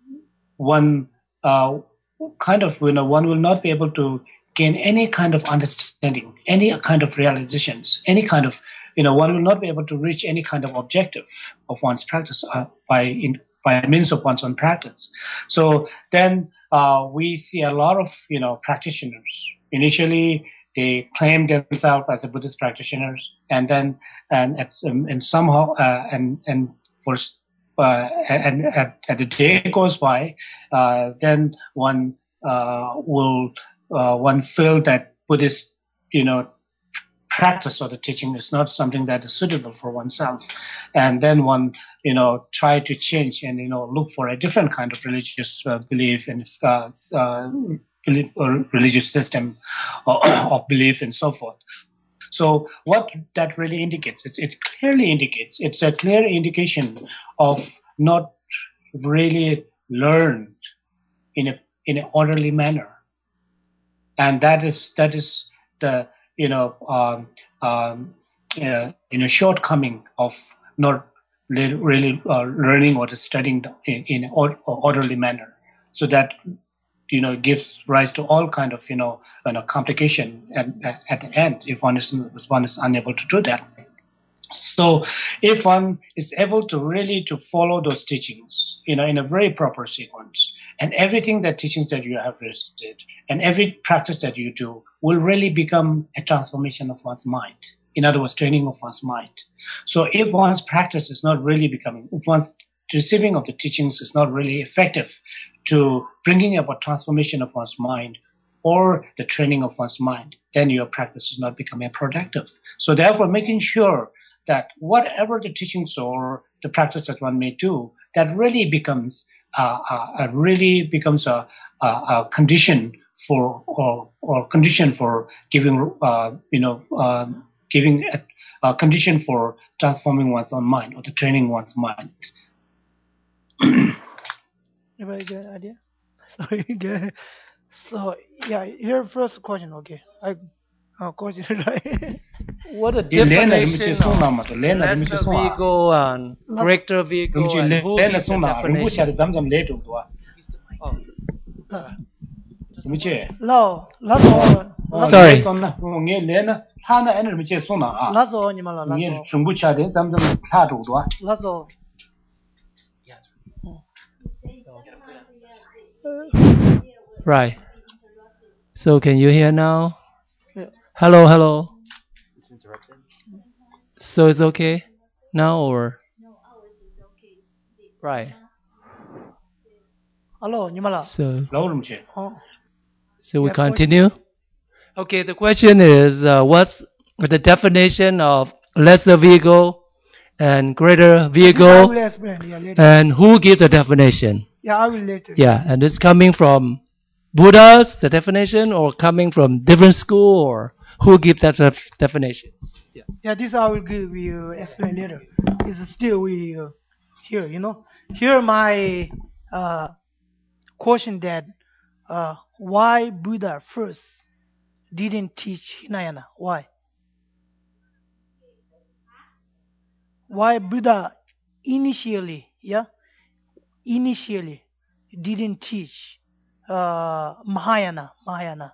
one uh, kind of, you know, one will not be able to gain any kind of understanding, any kind of realizations, any kind of, you know, one will not be able to reach any kind of objective of one's practice uh, by in, by means of one's own practice. So then uh, we see a lot of, you know, practitioners. Initially, they claim themselves as a Buddhist practitioners, and then and at, um, and somehow uh, and and for uh, and at, as the day goes by, uh, then one uh, will uh, one feel that Buddhist, you know, practice or the teaching is not something that is suitable for oneself, and then one, you know, try to change and, you know, look for a different kind of religious uh, belief and uh, uh, belief or religious system or, of belief and so forth. So what that really indicates, it's, it clearly indicates, it's a clear indication of not really learned in a in an orderly manner, and that is that is the, you know, um, um, uh, in a shortcoming of not really, really uh, learning or studying in, in an or, orderly manner, so that, you know, gives rise to all kind of, you know, you know complication at, at the end if one is one is unable to do that. So if one is able to really to follow those teachings, you know, in a very proper sequence, and everything that teachings that you have listed and every practice that you do will really become a transformation of one's mind. In other words, training of one's mind. So if one's practice is not really becoming, if one's receiving of the teachings is not really effective to bringing about transformation of one's mind or the training of one's mind, then your practice is not becoming productive. So therefore, making sure that whatever the teachings or the practice that one may do, that really becomes uh, uh, really becomes a, a, a condition for or, or condition for giving uh, you know uh, giving a, a condition for transforming one's own mind or the training one's mind. Anybody get an idea? Sorry, get. So yeah, here first question. Okay, I uh, question right. What a Ye lena imi definition che song na of ma to lena imi che lesser song a. vehicle and greater Imi vehicle, che and who lena gives the song na rinpo cha de definition? zam zam le tu dwa. Oh, Imi che. Lao, lazo, Sorry. Song na nge lena ha na ene imi che song na a. lazo ni mala Nge lazo, rinpo cha de zam zam la tu dwa. lazo. right. So can you hear now? Yeah. Hello, hello. It's interrupted. So it's okay now, or? Right. Hello, ni mala. So, Lo imi che. Oh, so we Yeah, continue. Okay. The question is, uh, what's the definition of lesser vehicle and greater I vehicle, will explain. Yeah, later. and who gives the definition? Yeah, I will later. Yeah, and it's coming from Buddha's the definition, or coming from different school, or who gives that def- definition? Yeah. Yeah, this I will give you explain later. It's still we uh, here, you know. Here my uh, question that uh, why Buddha first didn't teach Hinayana? Why? Why Buddha initially, yeah, initially didn't teach uh, Mahayana, Mahayana?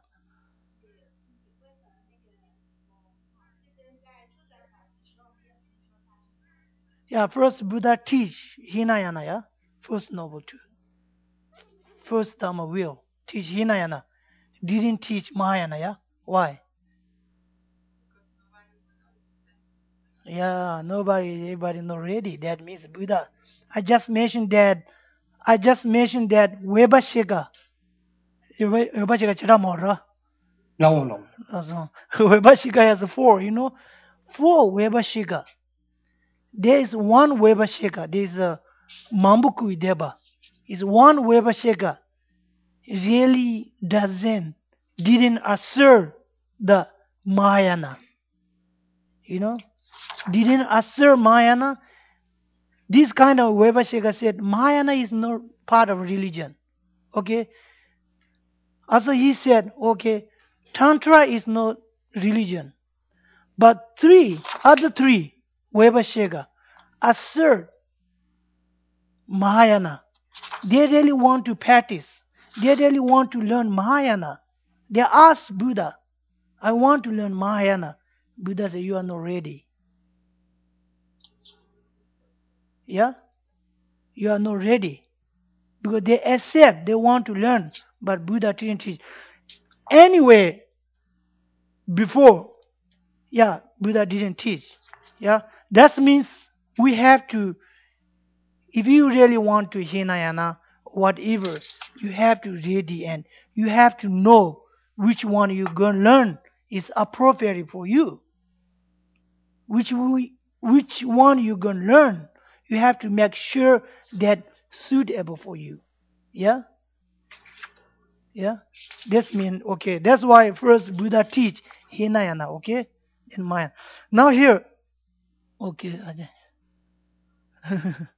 Yeah, first Buddha teach Hinayana, yeah, first noble two, first Dhamma will teach Hinayana, didn't teach Mahayana, yeah. Why? Yeah, nobody, everybody not ready. That means Buddha. I just mentioned that. I just mentioned that Webashika. Webashika Chiramora. No, no. Webashika has four, you know, four Webashika. There is one Webashika. There is a Mambuku Deba. Is one Webashika really doesn't didn't assert the Mahayana. You know, didn't assert Mahayana. This kind of Vivashika said Mahayana is not part of religion. Okay. Also he said, okay, Tantra is not religion. But three, other three, Vivashika, assert Mahayana. They really want to practice. They really want to learn Mahayana. They ask Buddha, I want to learn Mahayana. Buddha said, you are not ready. Yeah? You are not ready. Because they accept, they want to learn, but Buddha didn't teach. Anyway, before, yeah, Buddha didn't teach. Yeah, that means we have to, if you really want to Hinayana, whatever, you have to ready and you have to know which one you're going to learn is appropriate for you. Which, we, which one you're going to learn, you have to make sure that suitable for you. Yeah? Yeah? This means, okay, that's why first Buddha teach Hinayana, okay? In mind. Now here, okay, Ajay.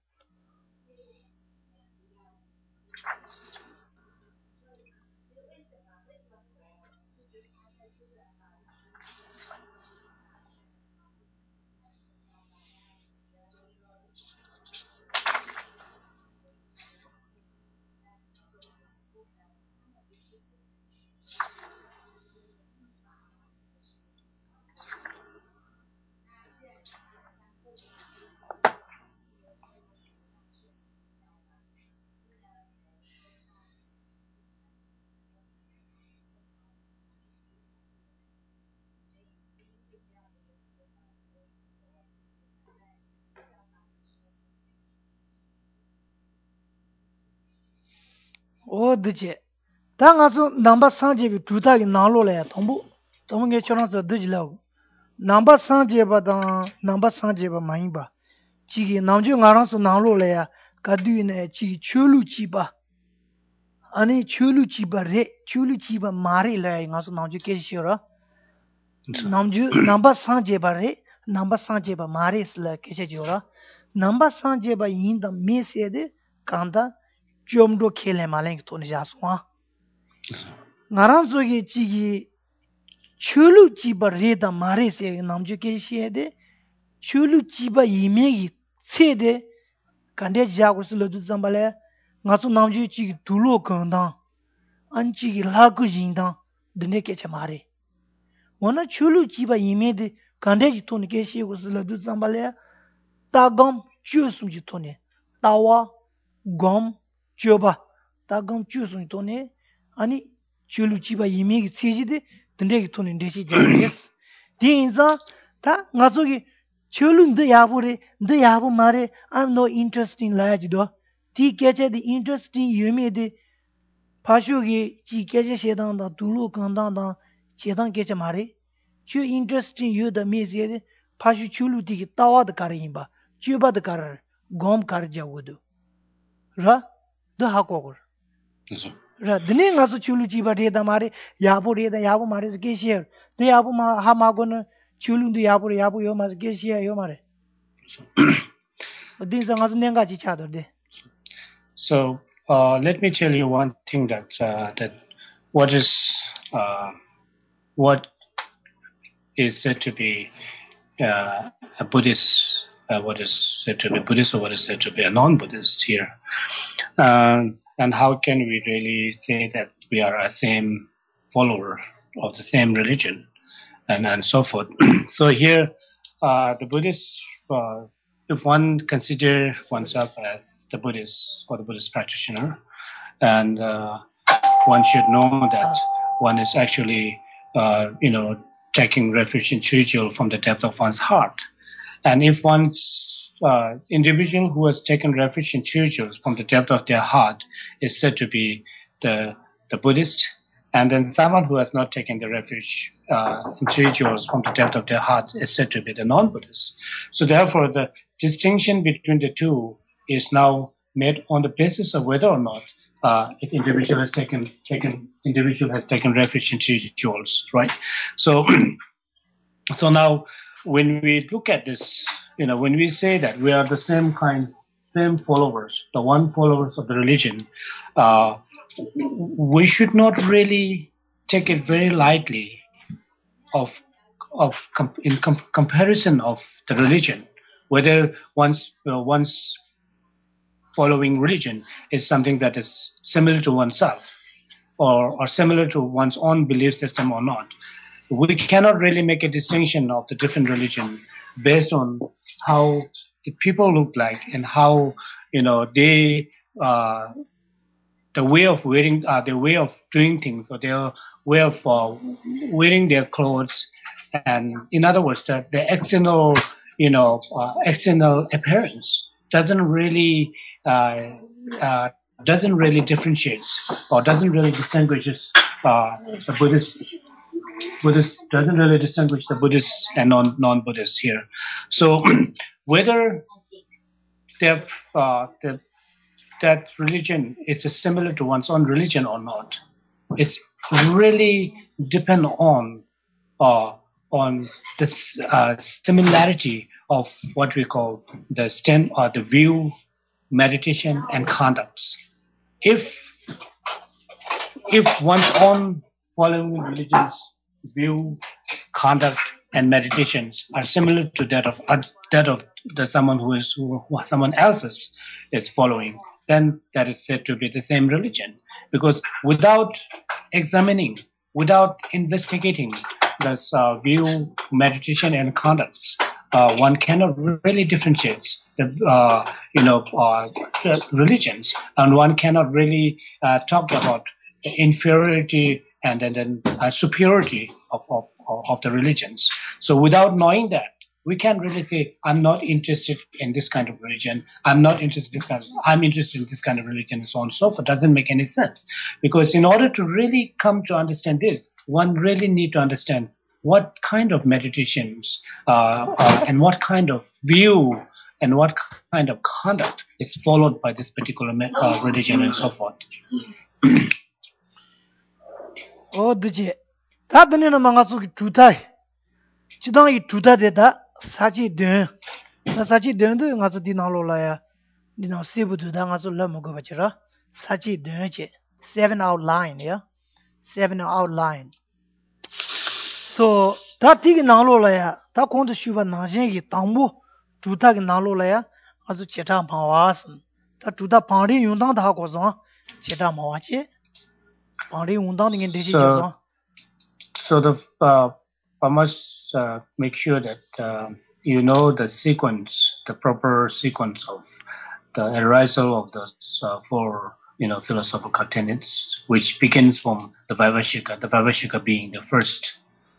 哦，对姐，但我说 number 三节比主打的难落来，同步，同步给桥上说对起了。number 三节吧，当 number 三节吧，满意吧。这个南就俺上说难落来呀，搿对呢，这个秋路几吧，安尼秋路几吧热，秋路几吧马热来，俺说南就开始了。南就 number 三节吧热，number 三节吧马热是来开始了。number 三节吧引导没写的，讲的。좀 더 켈레 말랭 돈이 자수와 나랑 속에 지기 출루 집어 레다 마레세 남주게 시에데 출루 집어 이메기 세데 간데 자고슬로도 잠발에 나서 남주 지기 둘로 건다 안지기 라고 진다 드네게 참아레 원나 출루 집어 이메데 간데 돈이 게시고슬로도 잠발에 따검 주스무지 돈이 따와 검 Choba, Tagam Chusung Tone, Ani Chulu Chiba Yimig Sijide, the Negatone Deshi Japanese. Dinza, Ta Nazogi, Chulun de Yavure, de Yavu Mare, I'm no interest in large do. Ti catch the interesting you made the Pashugi, Chi catch Shedan, the Tulu Kandanda, Chedan catch a Mare. Chu interesting you the Mized, Pashu Chulu Tiki Tawa the Karimba, Chuba the Karar, Gom Karja Wudu. Ra? The Hakor. Radini Nasu Chulu Chiba Reda Mare, Yabu Reda Yabu Maris Geshir, the Yabu Hamagona, Chulu the Yabu Yabu Yomas Geshia Yomare. But these are not each other. So uh, let me tell you one thing that uh, that what is uh, what is said to be uh, a Buddhist, uh, what is said to be Buddhist, or what is said to be a non-Buddhist here, um, and how can we really say that we are a same follower of the same religion, and and so forth. So here, uh, the Buddhists, uh, if one consider oneself as the Buddhist or the Buddhist practitioner, and uh, one should know that one is actually, uh, you know, taking refuge in spiritual from the depth of one's heart. And if one's uh, individual who has taken refuge in spirituals from the depth of their heart is said to be the the Buddhist, and then someone who has not taken the refuge uh, in spirituals from the depth of their heart is said to be the non-Buddhist. So therefore, the distinction between the two is now made on the basis of whether or not uh, if individual has taken taken individual has taken refuge in spirituals, right? So, so now when we look at this, you know, when we say that we are the same kind, same followers, the one followers of the religion, uh, we should not really take it very lightly of of com- in com- comparison of the religion, whether one's uh, one's following religion is something that is similar to oneself or, or similar to one's own belief system or not. We cannot really make a distinction of the different religion based on how the people look like and how, you know, they, uh, the way of wearing, uh, the way of doing things, or their way of uh, wearing their clothes, and in other words, the, the external, you know, uh, external appearance doesn't really uh, uh, doesn't really differentiate or doesn't really distinguishes uh, the Buddhist. Buddhist doesn't really distinguish the Buddhists and non non Buddhists here. So whether they're, uh, the, that religion is similar to one's own religion or not, it's really depend on uh, on this uh, similarity of what we call the stand or the view, meditation, and conducts. If if one's own following religions view, conduct, and meditations are similar to that of uh, that of the someone who is who, who someone else is, is following, then that is said to be the same religion. Because without examining, without investigating this uh, view, meditation, and conducts, uh, one cannot really differentiate the uh, you know uh, the religions, and one cannot really uh, talk about the inferiority and then, then uh, superiority of, of, of the religions. So without knowing that, we can't really say, I'm not interested in this kind of religion, I'm not interested in this kind of, I'm interested in this kind of religion, and so on and so forth. It doesn't make any sense. Because in order to really come to understand this, one really need to understand what kind of meditations uh, uh, and what kind of view and what kind of conduct is followed by this particular uh, religion and so forth. Oh, did you? That the name of Mangasu Tutai. Chidang Tuta de that Sachi Dun. The Sachi Dun doing as a Dinalola, Dino Sibu to Dangasu Lamogovachera, Sachi Dunche. Seven outline, yeah? Seven outline. So that thing in Nalola, that going to Shuba Najegi, Tambu, Tutak in Nalola, as a Chetam Pawasan. That Tuta Pandi Yundan Hakozon, Chetam Hawache. So, so the uh, I must uh, make sure that uh, you know the sequence, the proper sequence of the arisal of those uh, four, you know, philosophical tenets, which begins from the Vaibhashika, the Vaibhashika being the first.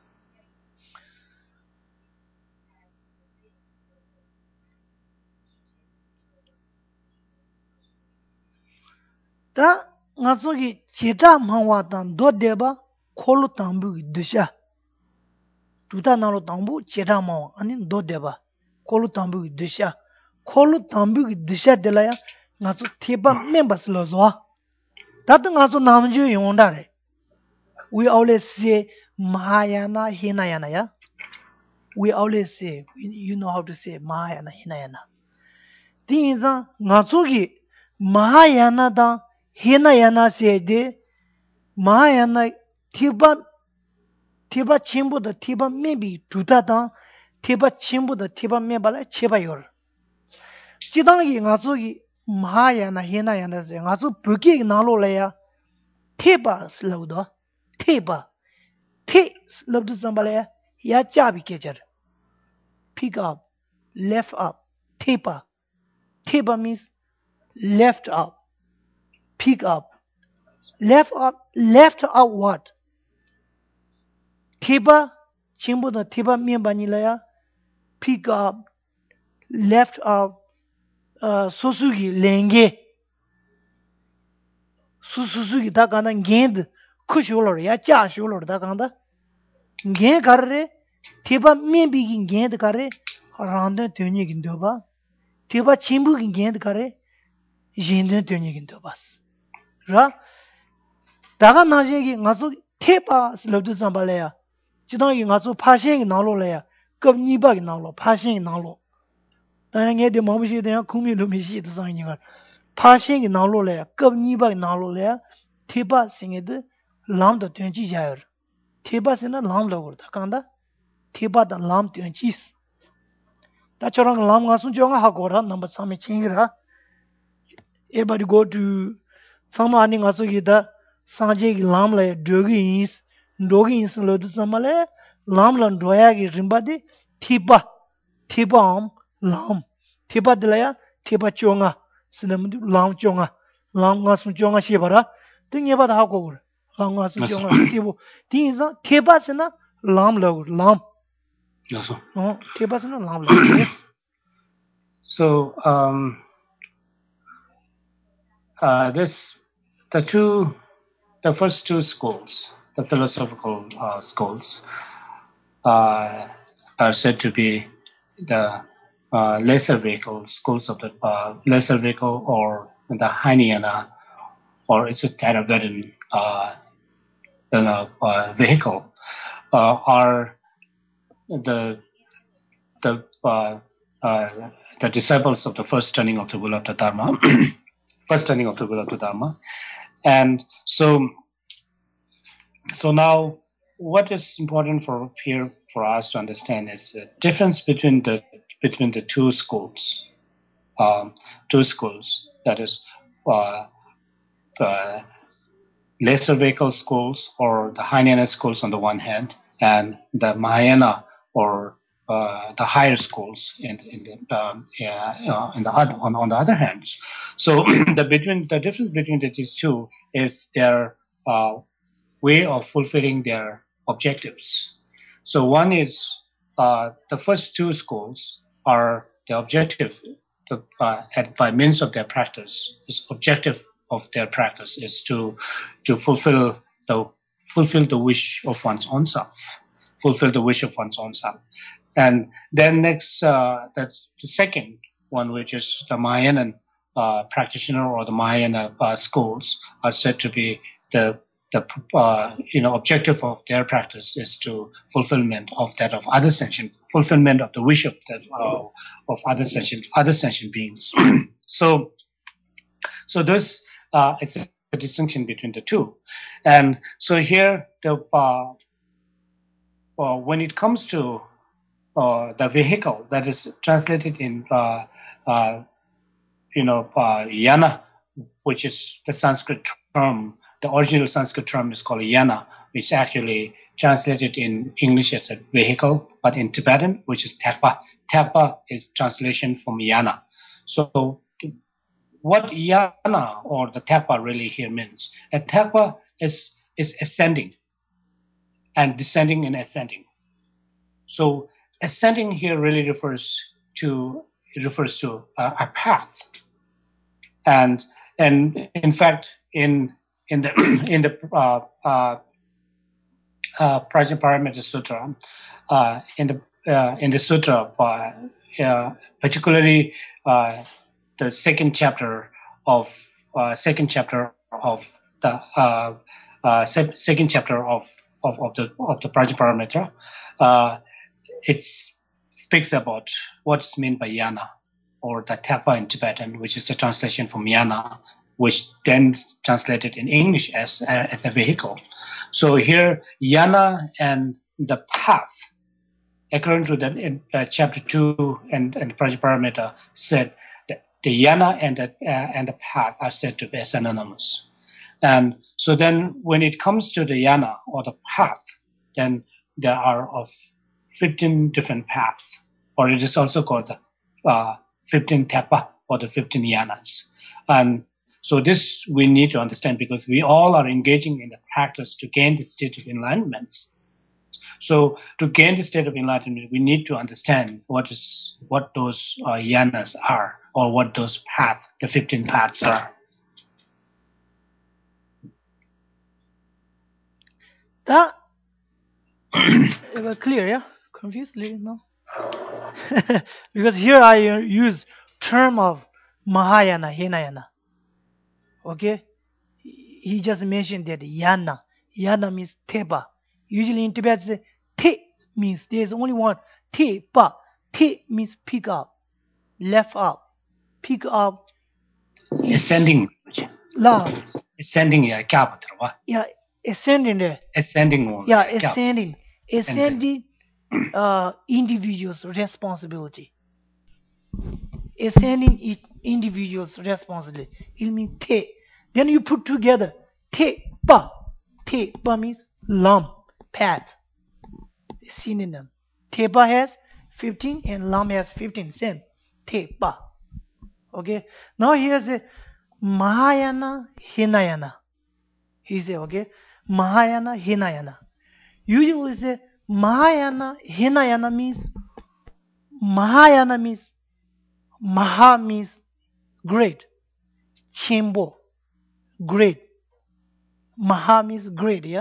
That Natsuki Chita Mawatan do deba, Kolu Tambu Dusha. Tuta Nalo Tambu, Chita Maw, and in do deba, Kolu Tambu Dusha. Kolu Tambu Dusha delaya, Natsu Tiba members Lozwa. That Natsu Namju Yondare. We always say Mahayana Hinayana, ya. We always say, you know how to say Mahayana Hinayana. Things are Natsuki Mahayana da Hinayana say de Mahayana Tiba Tiba Chimbu the Tiba maybe Tutata Tiba Chimbu the Tiba Mebala Chebayor. Chidangi Nazugi Mahayana Hinayana Nazu Buki Nalolea Tiba Slowda Tiba T Slowed Zambalea Ya Jabi Ketcher. Pick up, left up, Tiba. Tiba means left up, pick up. Left up, left out what? Tiba, chimbo the tiba miambanilaya, pick up, left out, uh, susugi, lenge. Susugi takanda gend, kushulor, ya chashulor takanda. Gen karre, tiba miambigin gend karre, randa tönigin doba. Tiba chimbugin gend karre, jenden tönigin dobas. Ra? 다가 나중에 가서 태바 슬럽도 잠발래야 지당이 가서 파생이 나로래야 급니박이 나로 파생이 나로 당연히데 마음이 되냐 국민도 미시도 상이가 파생이 나로래야 급니박이 나로래야 태바 생에도 람도 된지자요 태바스는 람도 그러다 간다 태바다 람 된지스 다처럼 람 가서 정아 하고라 넘버 삼에 챙기라 everybody go to 상마니 가서 기다 Sanjay lam la dogi is dogi is lo to samale lam lan doya gi rimbadi thiba thiba am lam thiba dilaya thiba chonga sinam lam chonga lam nga su chonga shibara tinge ba da ko lam nga su chonga thibo ti is thiba sina lam lo lam yes no thiba sina lam lo yes so um uh this the two The first two schools, the philosophical uh, schools, uh, are said to be the uh, lesser vehicle schools of the uh, lesser vehicle, or the Hinayana, or it's a Theravadan uh, you know, uh, vehicle, uh, are the the uh, uh, the disciples of the first turning of the wheel of the Dharma, first turning of the wheel of the Dharma. And so, so now, what is important for here for us to understand is the difference between the between the two schools, um, two schools. That is, uh, the lesser vehicle schools or the Hinayana schools on the one hand, and the Mahayana or uh, the higher schools in, in the um, yeah, uh, in the other, on, on the other hand. So the between the difference between these two is their uh, way of fulfilling their objectives. So one is uh, the first two schools are the objective the, uh, at, by means of their practice. This objective of their practice is to to fulfill the fulfill the wish of one's own self, fulfill the wish of one's own self. And then next, uh, that's the second one, which is the Mahayana uh, practitioner or the Mahayana uh, schools are said to be the the uh, you know objective of their practice is to fulfillment of that of other sentient, fulfillment of the wish of that uh, of other sentient other sentient beings. so so this uh, is a distinction between the two, and so here the uh, uh, when it comes to Uh, the vehicle that is translated in, uh, uh, you know, uh, yana, which is the Sanskrit term. The original Sanskrit term is called yana, which actually translated in English as a vehicle, but in Tibetan, which is thapa. Thapa is translation from yana. So, what yana or the thapa really here means? A thapa is is ascending, and descending and ascending. So ascending here really refers to it refers to uh, a path, and and in fact in in the in the uh, uh, uh, Prajnaparamita Sutra, uh, in the uh, in the sutra, uh, uh, particularly uh, the second chapter of uh, second chapter of the uh, uh, se- second chapter of of, of the of the Prajnaparamita. Uh, It speaks about what's meant by yana, or the thapa in Tibetan, which is the translation from yana, which then translated in English as uh, as a vehicle. So here, yana and the path, according to the in, uh, chapter two and and Prajnaparamita said that the yana and the uh, and the path are said to be synonymous. And so then, when it comes to the yana or the path, then there are of fifteen different paths, or it is also called the uh, fifteen tepa or the fifteen yanas. And so this we need to understand because we all are engaging in the practice to gain the state of enlightenment. So to gain the state of enlightenment, we need to understand what is what those uh, yanas are, or what those paths, the fifteen paths are. That it was clear, yeah? Confused little no? Because here I uh, use term of Mahayana, Hinayana. Okay? He just mentioned that yana. Yana means tepa. Usually in Tibet, say, te means there's only one. Tepa. Te means pick up, left up, pick up. Ascending. La. Ascending, yeah, capital. Yeah, ascending there. Ascending one. Yeah, ascending. Ascending uh, individual's responsibility. Ascending each individual's responsibility. It means te. Then you put together te pa. Te pa means lam, path. Synonym. Te pa has fifteen and lam has fifteen. Same. Te pa. Okay. Now here's a Mahayana, Hinayana. He say, okay, Mahayana, Hinayana. Usually we say Mahayana, Hinayana means Mahayana means Maha means great. Chenpo, great. Maha means great, yeah?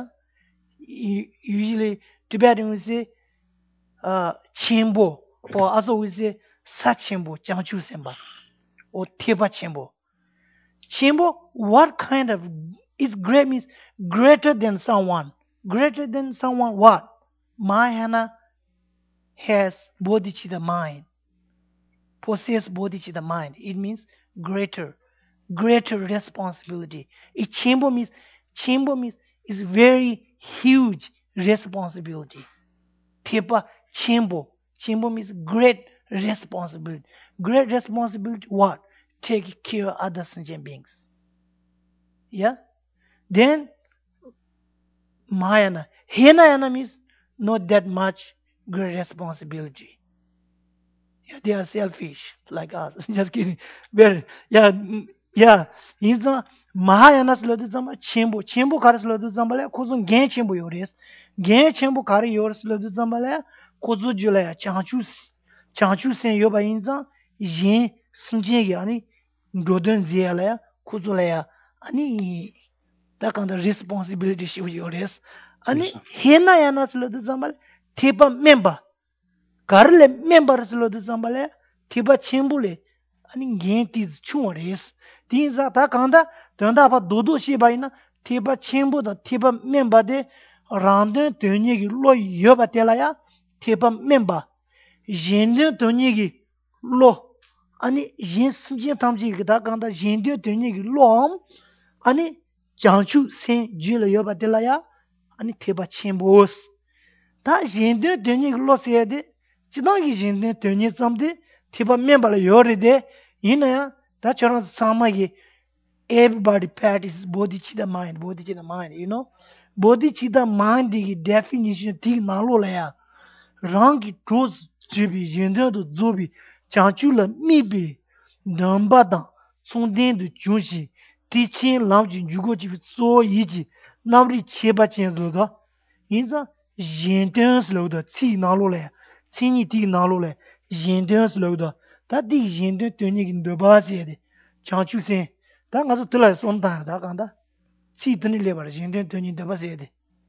Usually Tibetan we say uh, Chenpo, or also we say Sachenpo, Jiangchu Senpa, or Tepa Chenpo. Chenpo, what kind of, it's great means greater than someone. Greater than someone what? Mahayana has bodhicitta mind. Possess bodhicitta mind. It means greater. Greater responsibility. It Chenpo means, Chenpo means is very huge responsibility. Tepa Chenpo. Chenpo means great responsibility. Great responsibility what? Take care of other sentient beings. Yeah? Then Mahayana. Hinayana means not that much great responsibility. Yeah, they are selfish like us. Just kidding. Very, yeah, yeah. He's the Mahayana slodu zamba Chenpo. Chenpo kara slodu zamba le kuzun gen Chenpo yores. Gen Chenpo kara yores slodu zamba le kuzu julaya chanchu chanchu sen yoba inza yen sunje yani doden ziyalaya kuzulaya ani that kind of responsibility she yores. Ani Hinayana slodu zamba tepa member. Karle member slodu zamba le tepa Chenpo le ani gen tiz chunores. Tinza ta kanda tanda pa dodo shi baina tepa Chenpo da tepa member de randen tenye gi lo yoba telaya tepa member jende tenye gi lo ani jen sumje tamji gi da kanda jende tenye gi lo ani janchu sen jule yoba telaya ani tepa Chenpo ta jende tenye gi lo se de chidangi jende tenye samde tepa member le yore de ina ya ta charan sama gi everybody practices bodhicitta mind, bodhicitta mind, you know. Bodhicitta mind the definition thing nalo la ya. Rangi truth jibi yende do zobi chanchu la mibi namba da sonden do junshi teaching lamji jugo jibi so yiji namri cheba chen lo da. Inza yende slow da ti nalo la ya. Tini ti nalo la yende slow da. Ta di yende teni gi ndoba se de chanchu sen 다 가서 들어서 온다 다 간다 시드니 레버 진된 돈이 되버세데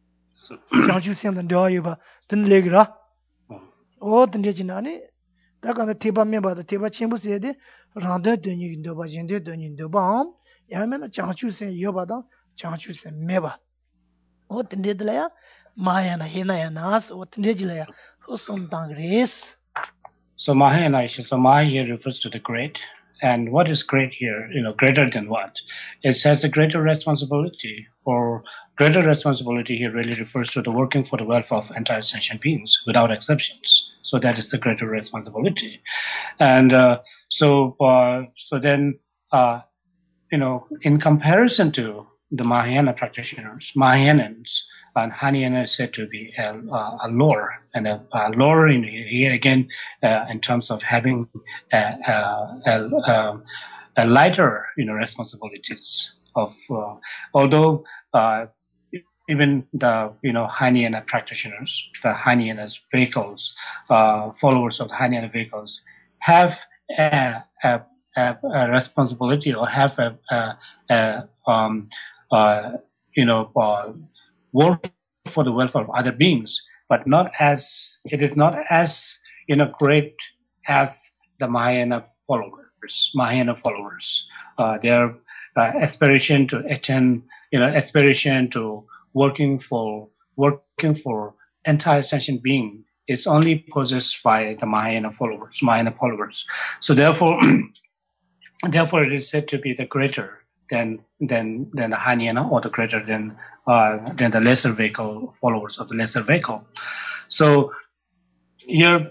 장주 생던 되어요 봐 듣레기라 어 듣내지나니 다 간다 대바면 봐도 대바 첨부세데 라데 돈이 되버 진된 돈이 되버 야면 장주 생 여봐도 장주 생 매봐 어 듣내들야 마야나 헤나야나스 어 듣내지라야 호som 당그레스. So Mahayana, so Maya here refers to the great. and what is great here, you know, greater than what? It has a greater responsibility, or greater responsibility here really refers to the working for the welfare of entire sentient beings without exceptions. So that is the greater responsibility. And uh, so, uh, so then, uh, you know, in comparison to the Mahayana practitioners, Mahayanans, and Hinayana is said to be a, a lower, and a, a lower in here again uh, in terms of having a, a, a, a lighter, you know, responsibilities of. Uh, although uh, even the you know Hinayana practitioners, the Hinayana vehicles, uh, followers of the Hinayana vehicles, have a, a, a, a responsibility or have a, a, a um, uh, you know. Uh, work for the welfare of other beings, but not as it is not as you know great as the Mahayana followers. Mahayana followers, uh, their uh, aspiration to attain, you know, aspiration to working for working for entire sentient being is only possessed by the Mahayana followers. Mahayana followers. So therefore, therefore, it is said to be the greater than than than the Hinayana, or the greater than uh, than the lesser vehicle followers of the lesser vehicle. So here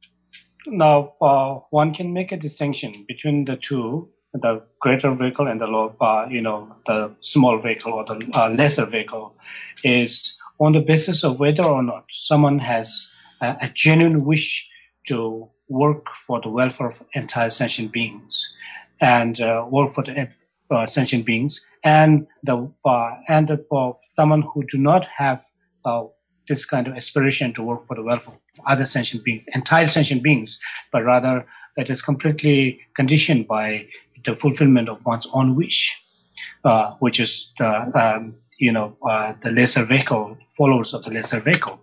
now uh, one can make a distinction between the two, the greater vehicle and the low, uh, you know, the small vehicle or the uh, lesser vehicle, is on the basis of whether or not someone has a, a genuine wish to work for the welfare of entire sentient beings, and uh, work for the uh, sentient beings, and the uh, and the, uh, someone who do not have uh, this kind of aspiration to work for the welfare of other sentient beings, entire sentient beings, but rather that is completely conditioned by the fulfillment of one's own wish, uh, which is the um, you know uh, the lesser vehicle, followers of the lesser vehicle.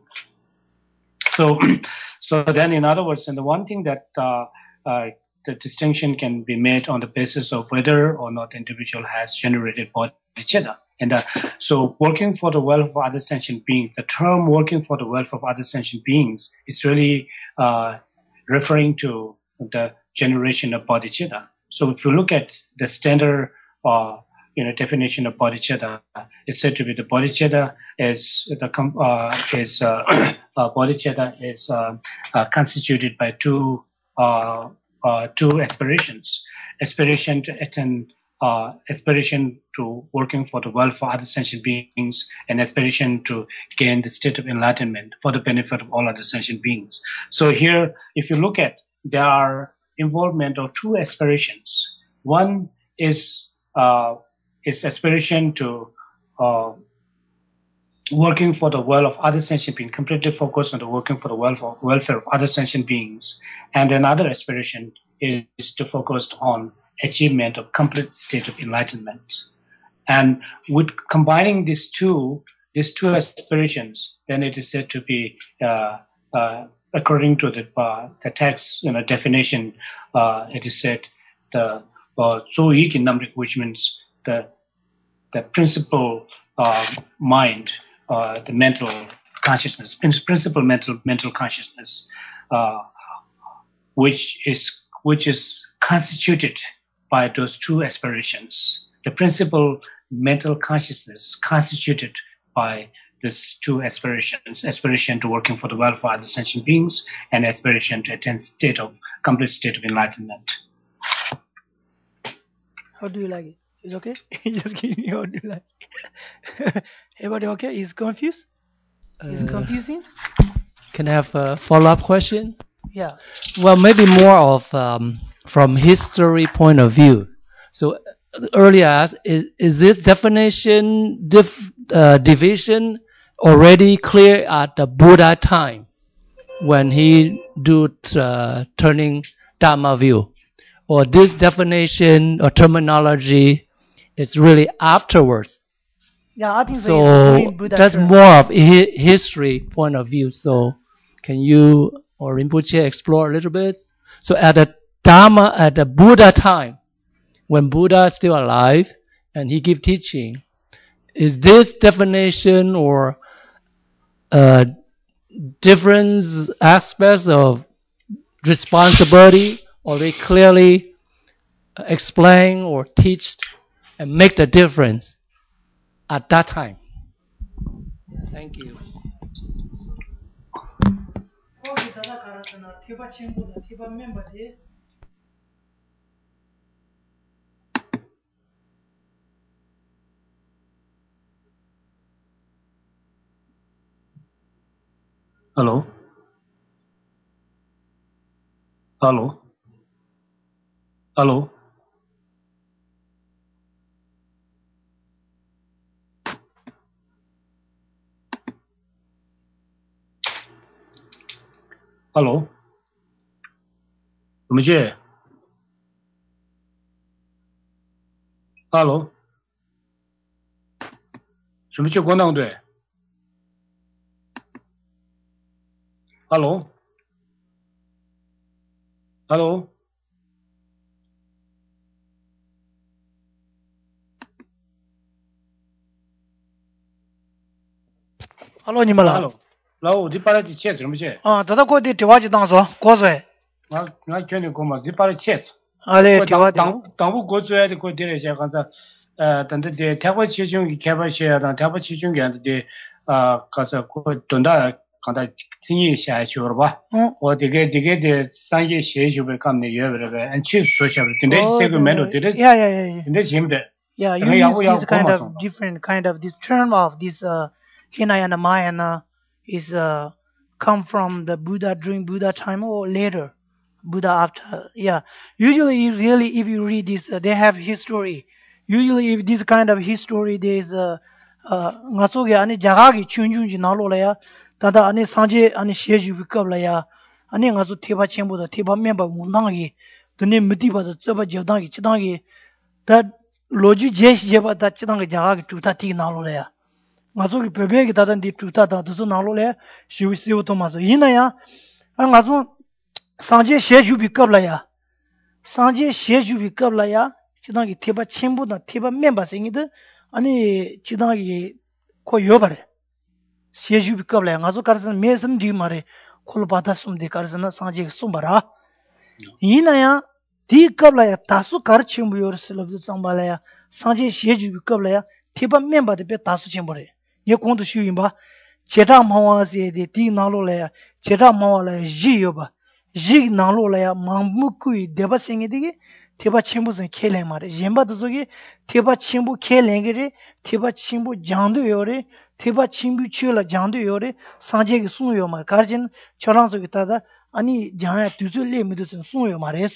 So, so then, in other words, and the one thing that uh, uh, the distinction can be made on the basis of whether or not the individual has generated bodhicitta. And uh, so working for the welfare of other sentient beings, the term working for the welfare of other sentient beings is really uh, referring to the generation of bodhicitta. So if you look at the standard uh, you know, definition of bodhicitta, it's said to be the bodhicitta is the uh, is uh, uh, bodhicitta is uh, uh, constituted by two uh, uh, two aspirations: aspiration to attain, uh, aspiration to working for the welfare of other sentient beings, and aspiration to gain the state of enlightenment for the benefit of all other sentient beings. So here, if you look at, there are involvement of two aspirations. One is uh, is aspiration to uh, working for the well of other sentient beings, completely focused on the working for the welfare, welfare of other sentient beings. And another aspiration is, is to focus on achievement of complete state of enlightenment. And with combining these two, these two aspirations, then it is said to be, uh, uh, according to the, uh, the text, you know, definition, uh, it is said the uh, which means the the principal uh, mind, uh, the mental consciousness, principal mental mental consciousness, uh, which is which is constituted by those two aspirations. The principal mental consciousness constituted by these two aspirations: aspiration to working for the welfare of other sentient beings, and aspiration to attain state of complete state of enlightenment. How do you like it? It's okay? Just give me how do you like it? Everybody okay? Is confused? Is it Uh, confusing? Can I have a follow-up question? Yeah. Well, maybe more of um, from history point of view. So uh, earlier I asked, is, is this definition, dif, uh, division already clear at the Buddha time when he do uh, turning Dharma view? Or this definition or terminology is really afterwards? Yeah, I think So during Buddha that's term. more of hi- history point of view. So can you or Rinpoche explore a little bit? So at the Dharma, at the Buddha time, when Buddha is still alive and he give teaching, is this definition or uh, different aspects of responsibility already clearly explain or teach and make the difference at that time. Thank you. Hello? Hello? Hello? Hello? 怎么去 ？Hello？ 什么去广东队 ？Hello？ Hello？ Hello， 你们了。 Hello？ 老吴，你把那切什么切？ 啊，这个过的电话就当说过水。 我我叫你过嘛，你把它切死。 啊嘞，电话当当不过嘴的过点了些，刚才呃，等着的台湾其中开发些，当台湾其中样子的啊，刚才过等到刚才听一下去了吧？ 嗯。 我这个这个的商业学习呗，看的也不是呗，按确实说下来，真的这个没路，真的。 Yeah, yeah, yeah. 真的行不得。 Yeah, you use this kind of different kind of this term of this uh, Hinayana Mahayana is uh, come from the Buddha during Buddha time or later, Buddha after. Yeah, usually really if you read this, uh, they have history. Usually if this kind of history there is uh, uh, nga so ge ani jaga gi chun chun ji na lo la ya ta da ani sanje ani she ju bi kap la ya ani nga so theba chen bu da theba me ba mu nang gi tne miti ba zo ba je dang gi chi dang gi da loji je je ba da chi dang gi jaga gi tu ta ti na lo la ya nga so gi pe be gi da dan di tu ta da zo na lo le shi wi si to ma so yin na ya nga so sanje she ju bi kap la ya sanje she ju bi kap la ya 지당이 티바 친구다 티바 멤버 생이드 아니 지당이 코 요바래 시주비 겁래 가서 가르선 메섬 디 말에 콜 받아 숨디 가르선나 상지 숨바라 이나야 디 겁라야 다수 가르치 무요르슬럽도 장발야 상지 시주비 겁라야 티바 멤버데 베 다수 침보래 예 공도 쉬임바 제다 마와세데 디 나로래야 제다 마와래 지요바 지 나로래야 망무쿠이 데바 생이디게 티바 친구선 켈레 말에 옌바도 저기 티바 친구 켈랭게리 티바 친구 장도 요래 티바 친구 치올라 장도 요래 상제기 수요 말 가진 저랑서기 따다 아니 장야 두줄레 미도선 수요 말레스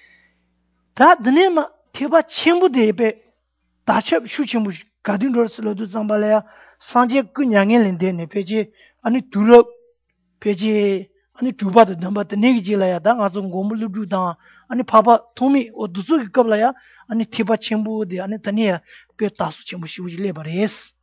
다 드네마 티바 친구데베 다첩 슈친부 가딘로스로도 잠발야 상제 그냥엘인데네 페지 아니 두럽 페지 아니 두바도 넘바도 내기질라야 당 아주 고물로 두다 아니 파바 토미 오 두수기 겁라야 아니 티바 쳔부데 아니 타니야 페 타수 쳔부 시우질레 바레스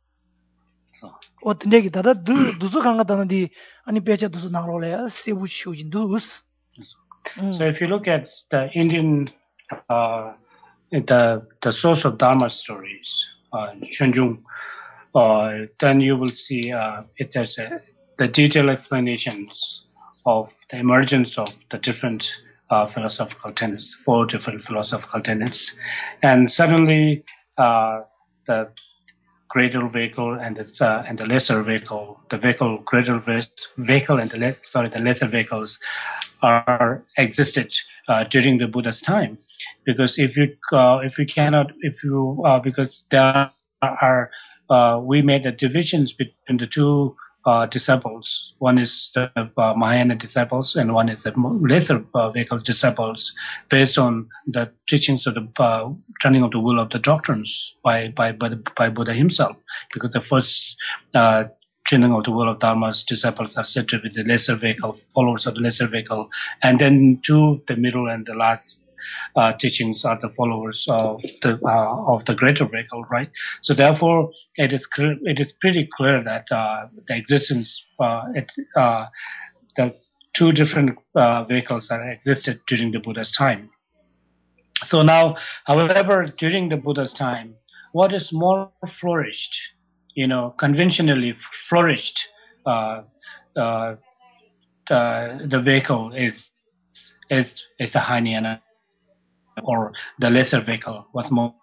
오 내기 다다 두 두수 강가다는디 아니 페자 두수 나로래야 세부 시우진 두스. So if you look at the Indian uh, the the source of Dharma stories, uh, Shenjung, uh, then you will see uh, it has a, the detailed explanations of the emergence of the different uh, philosophical tenets, four different philosophical tenets, and suddenly uh, the greater vehicle and the uh, and the lesser vehicle, the vehicle greater vehicle and the le- sorry the lesser vehicles are existed uh, during the Buddha's time, because if you uh, if you cannot if you uh, because there are uh, we made the divisions between the two uh, disciples. One is the uh, Mahayana disciples, and one is the lesser uh, vehicle disciples, based on the teachings of the uh, turning of the wheel of the doctrines by by by, the, by Buddha himself. Because the first uh, turning of the wheel of Dharma's disciples are said to be the lesser vehicle, followers of the lesser vehicle, and then two, the middle and the last uh, teachings are the followers of the uh, of the greater vehicle, right? So therefore, it is clear, it is pretty clear that uh, the existence, uh, it, uh, the two different uh, vehicles that existed during the Buddha's time. So now, however, during the Buddha's time, what is more flourished, you know, conventionally flourished, uh, uh, the the vehicle is is is the Hinayana or the lesser vehicle was more.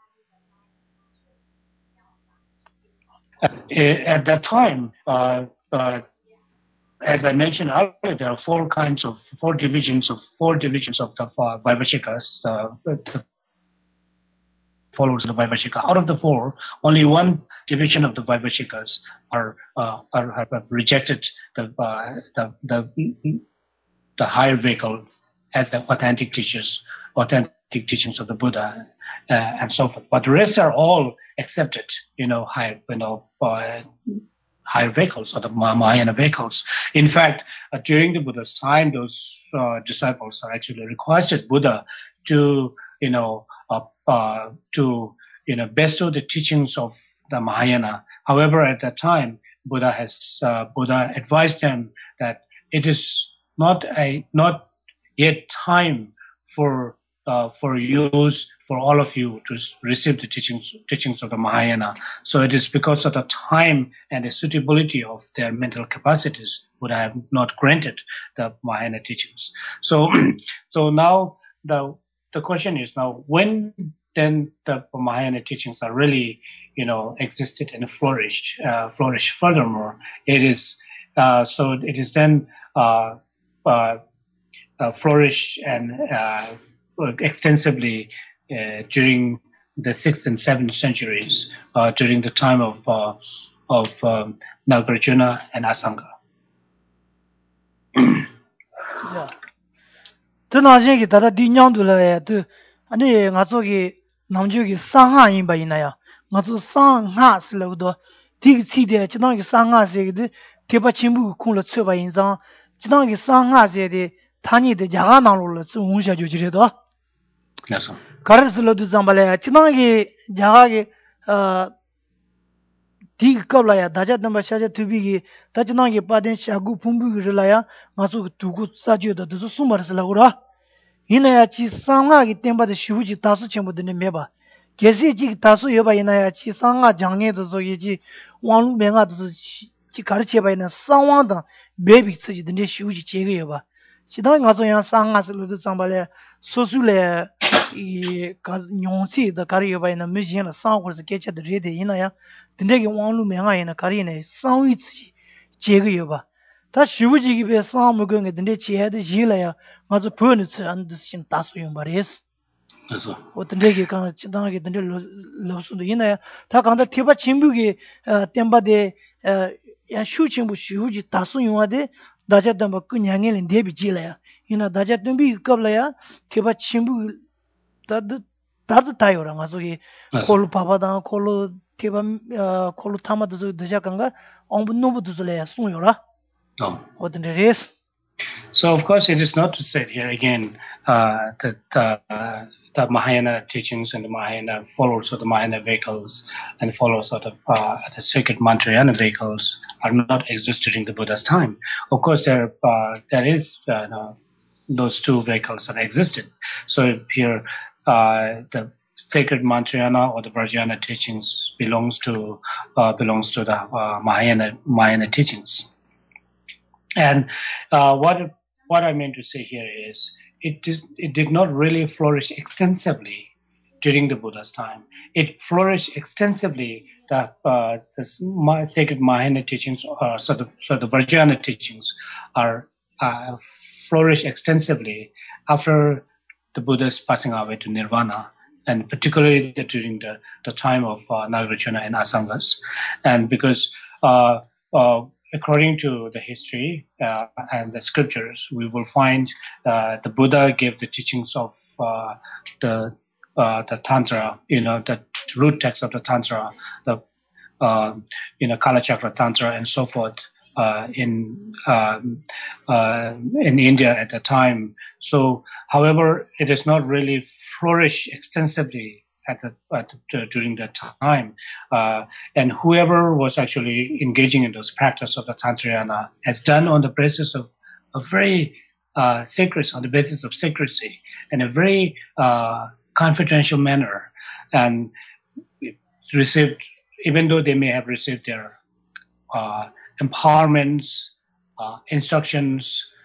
At that time, uh, uh, as I mentioned earlier, there are four kinds of four divisions of four divisions of the uh, Vaibhashikas. Uh, the followers of the Vaibhashika. Out of the four, only one division of the Vaibhashikas are, uh, are have rejected the, uh, the the the higher vehicle as the authentic teachers, authentic teachings of the Buddha, uh, and so forth. But the rest are all accepted, you know, higher, you know, uh, higher vehicles or the Mahayana vehicles. In fact, uh, during the Buddha's time, those uh, disciples are actually requested Buddha to, you know, uh, uh, to, you know, bestow the teachings of the Mahayana. However, at that time, Buddha has uh, Buddha advised them that it is not a not yet time for uh, for use for all of you to receive the teachings teachings of the Mahayana. So it is because of the time and the suitability of their mental capacities would have not granted the Mahayana teachings. So so now the the question is now when then the Mahayana teachings are really, you know, existed and flourished uh, flourished furthermore. It is uh, so it is then uh, uh, uh, flourished and uh, extensively uh, during the sixth and seventh centuries, uh, during the time of uh, of um, Nagarjuna and Asanga. Yeah. Tena jengi tada di nyang du la ya tu ane nga zo gi namju gi sang ha yin ba yin na ya nga zo sang ha si lo do ti chi de chinang gi sang ha se de te ba chim bu kong le chue ba yin zang chinang gi sang ha se de ta ni de ja ga nang lo le zu wong xia ju ji de do. Yes, sir. Kar si lo du zang ba la ya chinang gi ja ga gi uh 디 겁라야 다자 넘버 샤자 투비기 다지나게 빠된 샤구 풍부기를라야 마수 두고 싸지어도 두 숨마르슬라고라 이나야 지 상하기 땜바데 쉬우지 다수 전부드네 메바 게세지 다수 여바 이나야 지 상하 장에도 저기지 왕루 맹아도 지 가르쳐 봐이나 상왕다 메비 쓰지든데 쉬우지 제거 여바 시당 가서야 상하슬로도 상발에 소술래 이 뇽시의 가르여 봐이나 미지나 상고서 개체들 레데 이나야 근데 왕루 맹아이나 가리네 상위지 제거여봐 다 쉬우지기베 상무경에 근데 제해도 지라야 맞아 보는지 안 드신 다수용 말이스 그래서 어떤 데게 강 진당하게 근데 로스도 이나야 다 강다 티바 진부기 템바데 야 슈칭부 쉬우지 다수용하데 다자담 그냥에는 대비 지라야 이나 다자담비 겁라야 티바 진부 다드 다드 타요라 가서기 콜 바바다 콜 티바 콜 타마도 드자간가 엉분노부도 줄래야 송요라 no. 어떤 데레스 So of course it is not to say here again uh, that uh, the Mahayana teachings and the Mahayana followers of the Mahayana vehicles and followers of the, uh, the sacred Mantrayana vehicles are not existed in the Buddha's time. Of course there uh, there is uh, no, those two vehicles that existed. So here uh, the sacred Mantrayana or the Vajrayana teachings belongs to uh, belongs to the uh, Mahayana Mahayana teachings. And uh, what what I meant to say here is it is it did not really flourish extensively during the Buddha's time. It flourished extensively. The uh, the sacred Mahayana teachings, uh, so the so the Vajrayana teachings, are uh, flourished extensively after the Buddha's passing away to Nirvana, and particularly during the, the time of uh, Nagarjuna and Asangas. And because uh, uh, according to the history uh, and the scriptures, we will find uh, the Buddha gave the teachings of uh, the uh, the Tantra, you know, the root text of the Tantra, the uh, you know, Kalachakra Tantra and so forth, uh, in uh, uh, in India at the time. So, however, it is not really flourished extensively at the, at the, during that time. Uh, and whoever was actually engaging in those practice of the Tantrayana has done on the basis of a very uh, sacred, on the basis of secrecy, in a very uh, confidential manner, and received, even though they may have received their uh, empowerments, uh, instructions,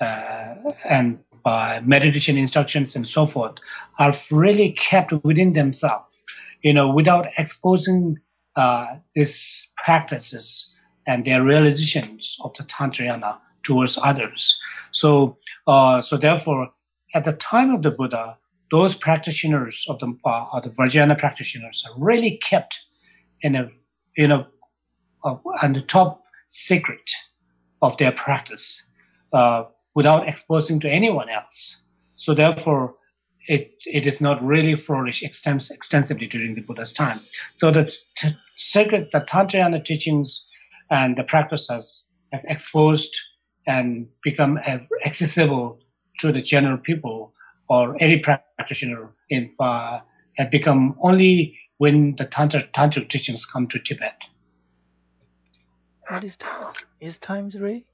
uh, and by meditation instructions and so forth are really kept within themselves, you know, without exposing uh, these practices and their realizations of the Tantrayana towards others. So, uh, so therefore, at the time of the Buddha, those practitioners of the, uh, of the Vajrayana practitioners are really kept in a, you know, uh, on the top secret of their practice, uh, without exposing to anyone else. So therefore, it it is not really flourished extens- extensively during the Buddha's time. So the t- secret, the Tantrayana teachings and the practice has, has exposed and become uh, accessible to the general people or any practitioner in uh, have become only when the Tantra, Tantric teachings come to Tibet. What is time? Is time three?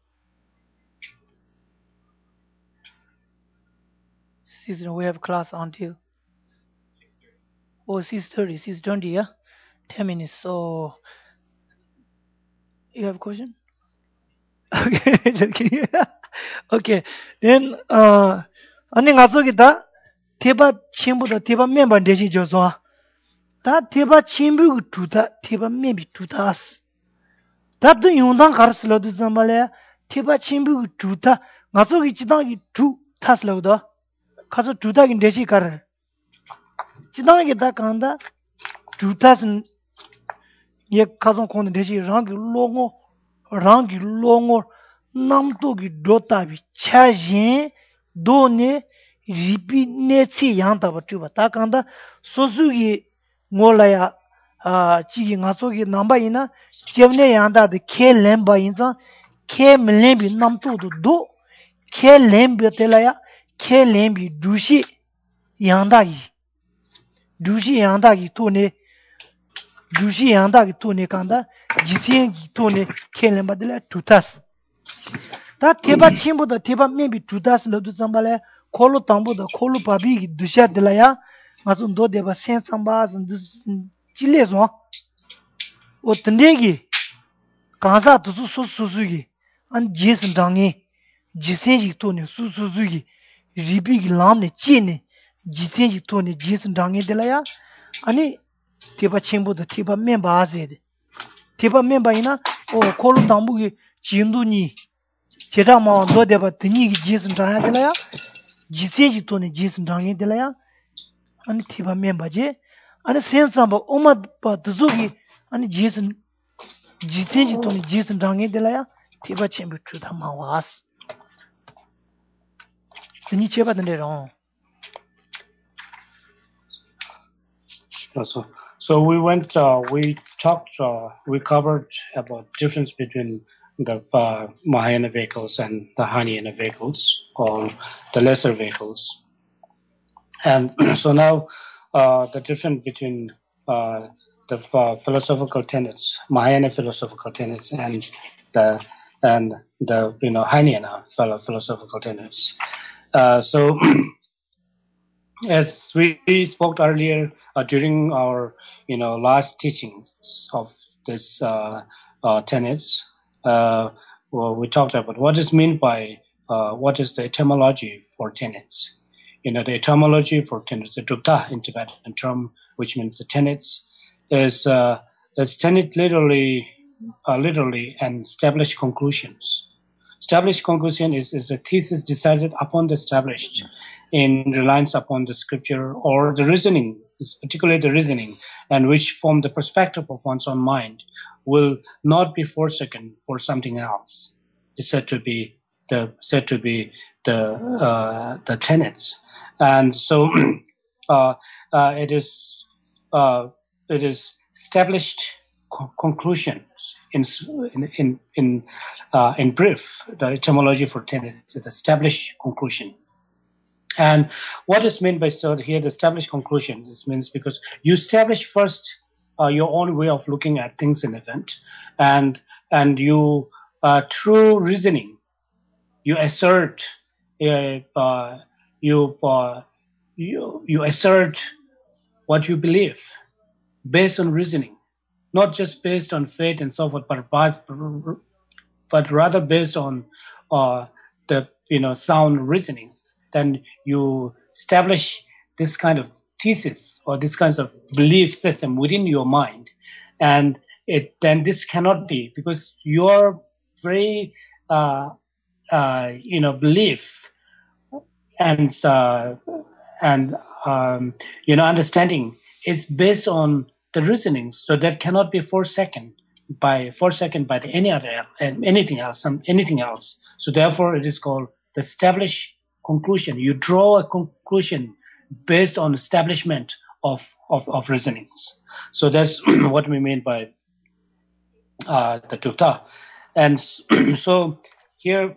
Sister, we have class until oh six thirty, six twenty, yeah? Ten minutes. So you have a question? Okay, just kidding. Okay. Then uh 아니 가서기다 대바 친구도 대바 멤버 되시 줘서 다 대바 친구 두다 대바 멤버 두다스 다도 용당 가르슬어도 잠발에 대바 친구 두다 가서기 지당이 두 타슬어도 가서 두다긴 되시 가르 지당이 다 간다 두타스는 예 가서 공는 되시 랑기 롱어 랑기 롱어 남도기 도타비 차진 도네 리피 네치 양다바 튜바 다간다 소수기 몰라야 아 지기 가서기 남바이나 제브네 양다데 켈렘바인자 켈렘비 남도도 도 켈렘비 텔라야 켈렘비 두시 양다기 두시 양다기 토네 두시 양다기 토네 간다 지생기 토네 켈렘바들라 투타스 다 테바 침보다 테바 멤비 투다스 러도 잠발에 콜로 땅보다 콜로 바비 두샤들라야 마좀 도데바 센삼바스 찔레소 오튼데기 가사 두수 수수수기 안 제슨 당에 지세지 토네 수수수기 리비기 람네 찌네 지세지 토네 제슨 당에 들라야 아니 테바 침보다 테바 멤바 아제데 테바 멤바이나 오 콜로 땅보기 진두니 제다마 도데바 드니기 제슨 당에 들라야 지세지 토네 제슨 당에 들라야 아니 티바 멤버제 아니 센삼바 오마바 두조기 아니 제슨 지세지 토네 제슨 당에 들라야 티바 쳔부 투다 마와스 드니 제바던데로 So, so we went, uh, we talked, uh, we covered about difference between the uh, Mahayana vehicles and the Hinayana vehicles, or the lesser vehicles. And so now, uh, the difference between uh, the uh, philosophical tenets, Mahayana philosophical tenets, and the and the you know Hinayana philosophical tenets. Uh, so. As we spoke earlier uh, during our, you know, last teachings of this uh, uh, tenets, uh, well, we talked about what is meant by uh, what is the etymology for tenets. You know, the etymology for tenets, the dukta in Tibetan term, which means the tenets, is uh, is tenet literally, uh, literally, and established conclusions. Established conclusion is, is a thesis decided upon the established in reliance upon the scripture or the reasoning, particularly the reasoning, and which form the perspective of one's own mind, will not be forsaken for something else. It's said to be the said to be the uh, the tenets, and so uh, uh, it is uh, it is established co- conclusions in in in in, uh, in brief. The etymology for tenets is established conclusion. And what is meant by so here the established conclusion? This means because you establish first uh, your own way of looking at things in event, and and you uh, through reasoning you assert uh, uh, you uh, you you assert what you believe based on reasoning, not just based on faith and so forth, but but rather based on uh, the you know, sound reasonings, then you establish this kind of thesis or this kinds of belief system within your mind, and it then this cannot be, because your very uh, uh, you know belief and uh, and um, you know understanding is based on the reasonings, so that cannot be forsaken by forsaken by the any other and anything else, some anything else. So therefore, it is called the established conclusion. You draw a conclusion based on establishment of of, of reasonings. So that's what we mean by uh, the tukta. And so here.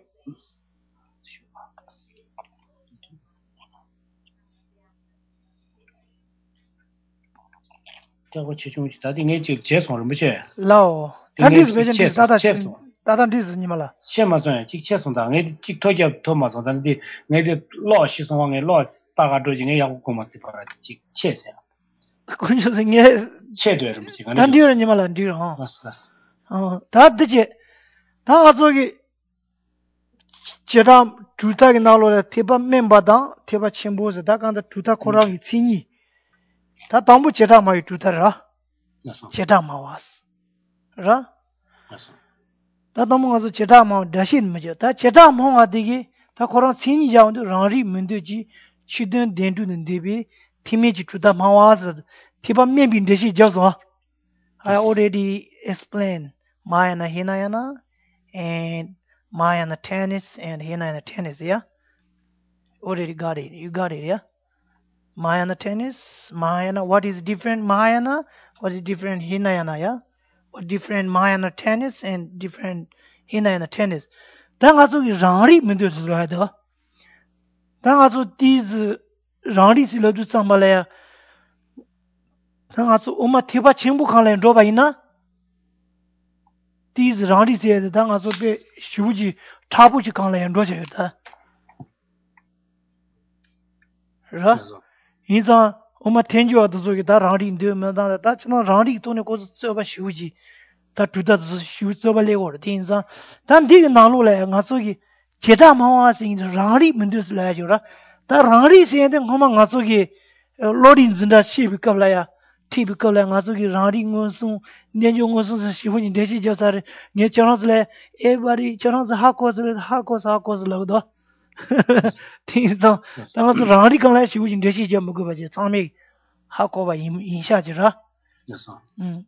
Lao, that is vision is Tata Tata is Nimala. Chemazon, Chichesonda, Chik Toya Thomas, and the native law she's on a loss, Pagadojin, Yakumas, the Ches. Conscious, yes, Cheddar, and dear Nimala, dear, huh? Oh, that did you? Tazogi Jedam, Tuta in Nalo, Tiba Membada, Tiba Chimbos, that on the Tuta Korang, Tini. That Tambu Jedama Tutara. Jedama was. Ra? That among the Jedama Dashin Major, that Jedam Digi, Takora Tini Yound, Rari Munduji, Chidun Dendu and Debi, Timiji to the Mawaz, Tiba maybe Deshi Joswa. I already explained Mayana Hinayana and Mayana tennis and Hinayana tennis, yeah? Already got it. You got it, yeah? Mayana tennis, Mayana, what is different Mayana? What is different Hinayana, yeah? What different Mayana tennis and different Hinayana tennis. Then also Rari Mendus rather. Then also these Rari Siladu Sambalaya. Then also Uma Tiba Chimbu Kala and Robaina. These Rari said, then also be Shuji Tabuchi Kala and Roger. Right? He's a Uma Tenjo of the Zogita Rari in the that's not Rari to Nekosa Shuji. That to that shoots over Lego, things are then dig Nalula and Hatsugi. Cheta Mawa sings Rari Mendus Lajura. That Rari said them Homa Hatsugi, Lordins in that ship become like a typical and Hatsugi Rari Gosu, Nenjo Gosu, she wouldn't Deshi just are near Chanosle, everybody Chanos Hakos, Hakos, Hakos Lodo. Things are that was radical as she was in Deshi Jamuguva, Tommy Hakova in Shajira. Yes, sir.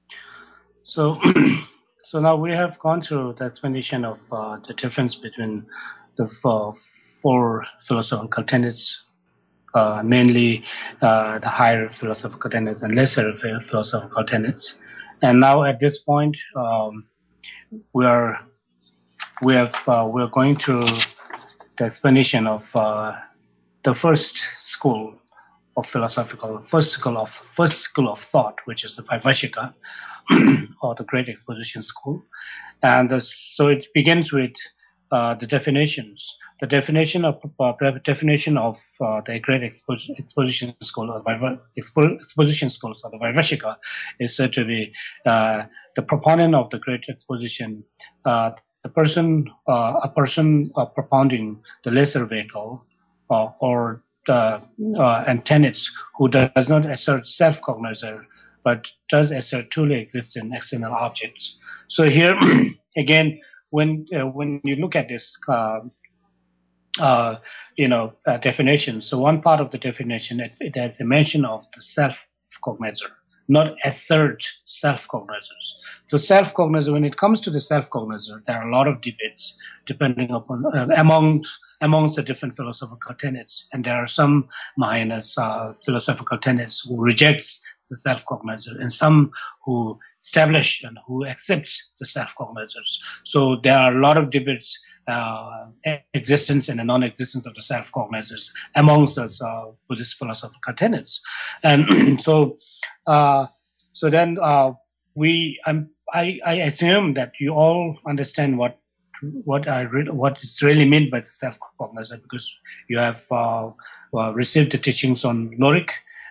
So, so now we have gone through the explanation of uh, the difference between the uh, four philosophical tenets, uh, mainly uh, the higher philosophical tenets and lesser philosophical tenets. And now at this point, um, we are we have uh, we are going through the explanation of uh, the first school of philosophical, first school of first school of thought, which is the Vaibhashika, or the Great Exposition School. And uh, so it begins with uh, the definitions. The definition of uh, definition of uh, the Great Expo- Exposition School, or Vaibh- Expo- Exposition School, or the Vaibhashika, is said to be uh, the proponent of the Great Exposition, uh, the person, uh, a person uh, propounding the lesser vehicle, uh, or the uh, and tenets who does not assert self-cognizer, but does assert truly exist in external objects. So here, again, when uh, when you look at this, uh, uh, you know, uh, definition. So one part of the definition, it, it has a mention of the self-cognizer, not assert self-cognizers. So self-cognizer, when it comes to the self-cognizer, there are a lot of debates depending upon uh, among amongst the different philosophical tenets, and there are some Mahayana uh, philosophical tenets who rejects the self-cognizer, and some who establish and who accept the self-cognizers. So there are a lot of debates, uh, existence and the non-existence of the self-cognizers amongst us uh, Buddhist philosophical tenets. And so, uh, so then uh, we, I'm, I, I assume that you all understand what what I re- what it's really meant by the self-cognizer, because you have uh, uh, received the teachings on Lorik,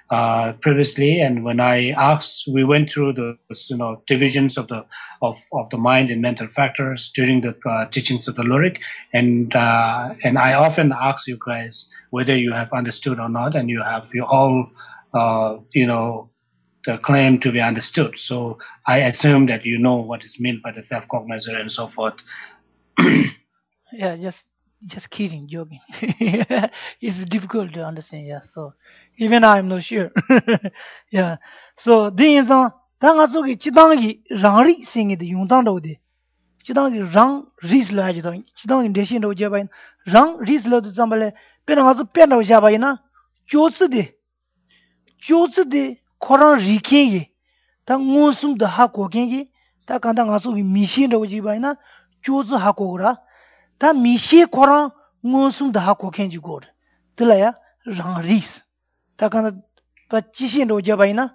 uh, previously, and when I asked, we went through the you know divisions of the of, of the mind and mental factors during the uh, teachings of the lyric, and uh, and I often ask you guys whether you have understood or not, and you have you all uh, you know the claim to be understood. So I assume that you know what is meant by the self-cognizer and so forth. Yeah, just just kidding, joking. It's difficult to understand. Yeah, so even I'm not sure. Yeah, so then is on. Tanga so ki chidang ki rangri singi de yung tang do de. Chidang ki rang ris la ji dang. Chidang ki deshin do je ba yin. Rang ris lo de zambale. Pena nga so pen do ja ba yin na. Chotsu de. Chotsu de korang riken ye. Ta ngonsum de ha ko ken ye. Ta kanda nga so ki mishin do ji ba yin na. Chotsu ha ko ra. 다 미시에 코랑 무슨 다 하고 kenji 고 들어야 랑 리스 다 간다 바 지신도 잡아이나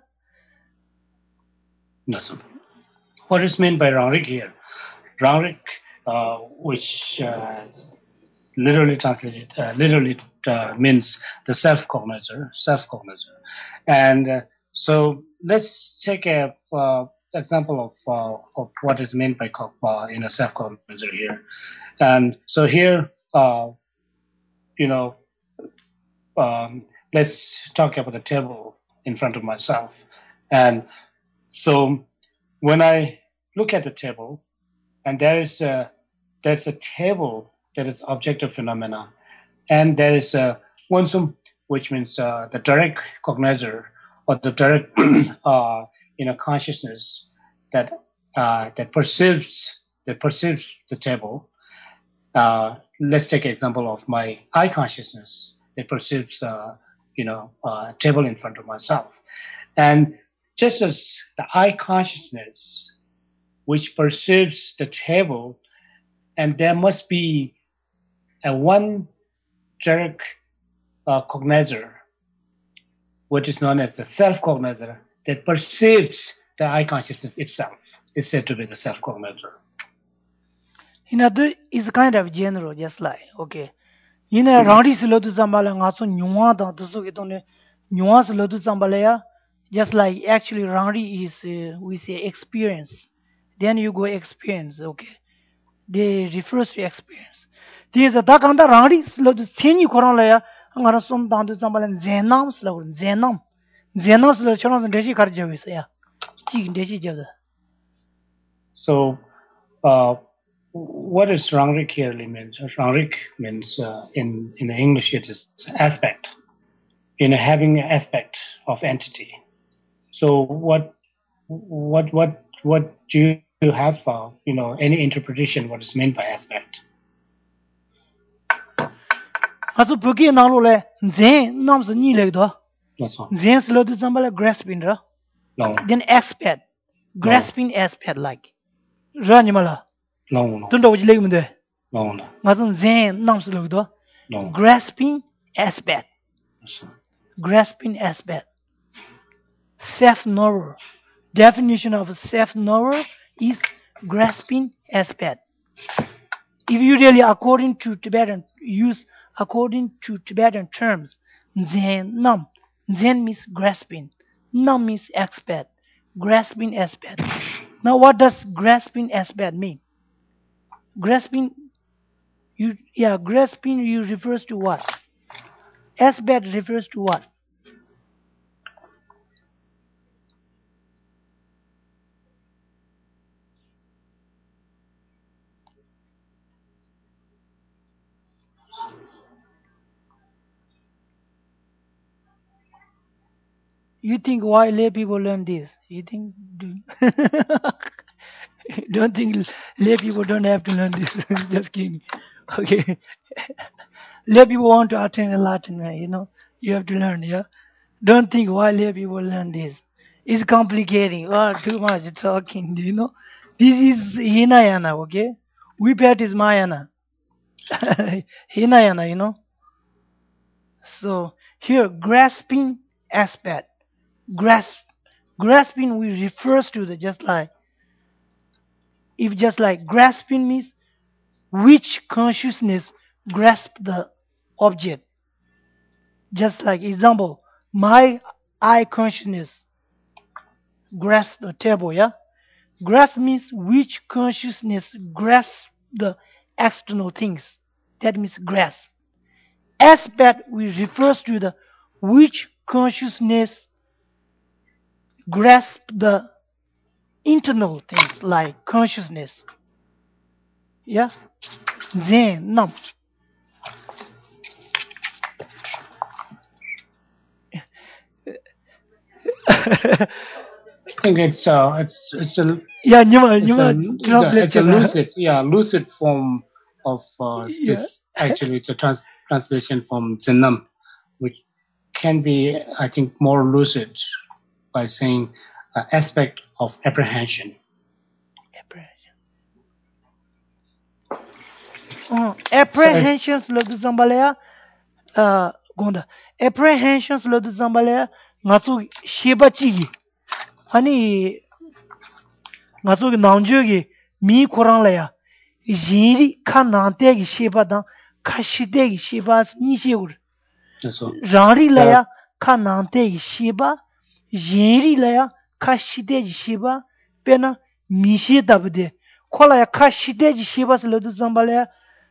Yes. What is meant by Rangrik here? Rangrik, uh, which uh, literally translated, uh, literally uh, means the self-cognizer, self-cognizer. And uh, so let's take a uh, example of uh, of what is meant by uh, in a self-cognizer here. And so here, uh, you know, um, let's talk about the table in front of myself. And so when I look at the table, and there is a, there's a table that is objective phenomena, and there is a Wonsum, which means uh, the direct cognizer or the direct uh, you know consciousness that uh, that perceives that perceives the table. Uh, let's take an example of my eye consciousness that perceives uh, you know uh, table in front of myself, and just as the eye consciousness which perceives the table, and there must be a one direct uh, cognizer, which is known as the self-cognizer, that perceives the eye consciousness itself, is said to be the self-cognizer. You know, this is kind of general, just like, okay. You know, Randi Silotu Zambala, Nasu Nuada, the Sukitone, Nuas Lotu Zambalea, just like actually Randi is, uh, we say, experience. Then you go experience, okay. They refers to experience. There's a Dakanda Randi Silotu Tini Koranlea, I'm going to sum down to Zambalan Zenam Slow, Zenam. Zenam Slow, Chonas and Deshi Karjavis, yeah. Chicken Deshi Java. So, uh, what does Rangrik here means? Rangrik means uh, in in English it is aspect, you know, having an aspect of entity. So what what what what do you have? Uh, you know, any interpretation what is meant by aspect? Also, Buki Nalole, Zen Nams Ni Legdo, That's all. Zen Slow to Zambala grasping, No, then aspect, grasping aspect like Ranimala. no, no, Don't know what you like there. no, no, Mazan Zen Nams Lugdo, no. grasping aspect, That's all. grasping aspect. Self knower. Definition of self knower is grasping aspect. If you really, according to Tibetan, use according to Tibetan terms, Zen Nam. Zen means grasping. Nam means aspect. Grasping aspect. Now, what does grasping aspect mean? Grasping, you yeah, grasping you refers to what? Aspect refers to what? You think why lay people learn this? You think do, don't think lay people don't have to learn this? Just kidding. Okay. Lay people want to attend a Latin, you know. You have to learn, yeah. Don't think why lay people learn this. It's complicating. Oh, too much talking, do you know? This is Hinayana, okay? We practice Mayana. Hinayana, you know. So here, grasping aspect. Grasp. Grasping we refers to the just like. If just like grasping means which consciousness grasp the object. Just like example, my I consciousness grasp the table, yeah? Grasp means which consciousness grasps the external things. That means grasp. Aspect we refers to the which consciousness grasp the internal things like consciousness. Yeah? Zen, nam. I think it's uh, it's it's a Yeah, Nima, it's a, Nima, it's a, translate it's a chela. lucid yeah lucid form of uh, Yeah. this. Actually, it's a trans- translation from Zenam, which can be, I think, more lucid by saying uh, aspect of apprehension. Apprehension. Uh, apprehensions lo du zambalaya uh gonda. Apprehensions lo du zambalaya ngatsu sheba chi. Hani ngatsu gi nangjo gi mi korang la ya. Yiri ka nante gi sheba dang ka shide gi sheba ni shegur. So Rangri la uh, ya ka nante gi sheba yiri la ya ka shide gi sheba pena mi she dabde. Kola ya ka shide gi sheba lo du zambalaya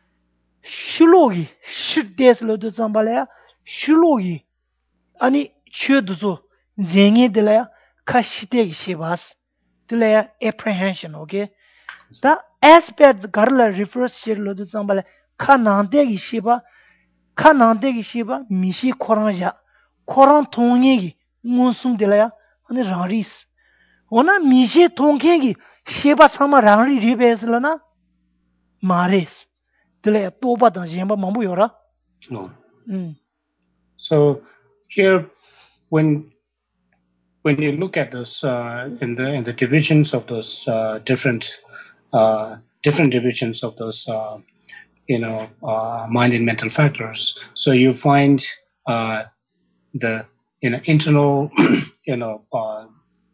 shulog이 shideslo도 zambalaya shulog이 아니 chöduzo 쟁이 들어야 카시데기 시바스 들어야 apprehension okay the aspect garla refers to lodo zambala kanandegi shiba kanandegi shiba mishi koranja koran tongegi munsum delaya ane raris ona mishi tongegi shiba sama rangri ribeslana mares delaya toba dan jemba mambu yora no. mm. So here, when when you look at those uh, in the in the divisions of those uh, different uh, different divisions of those uh, you know uh, mind and mental factors, so you find uh, the you know internal you know uh,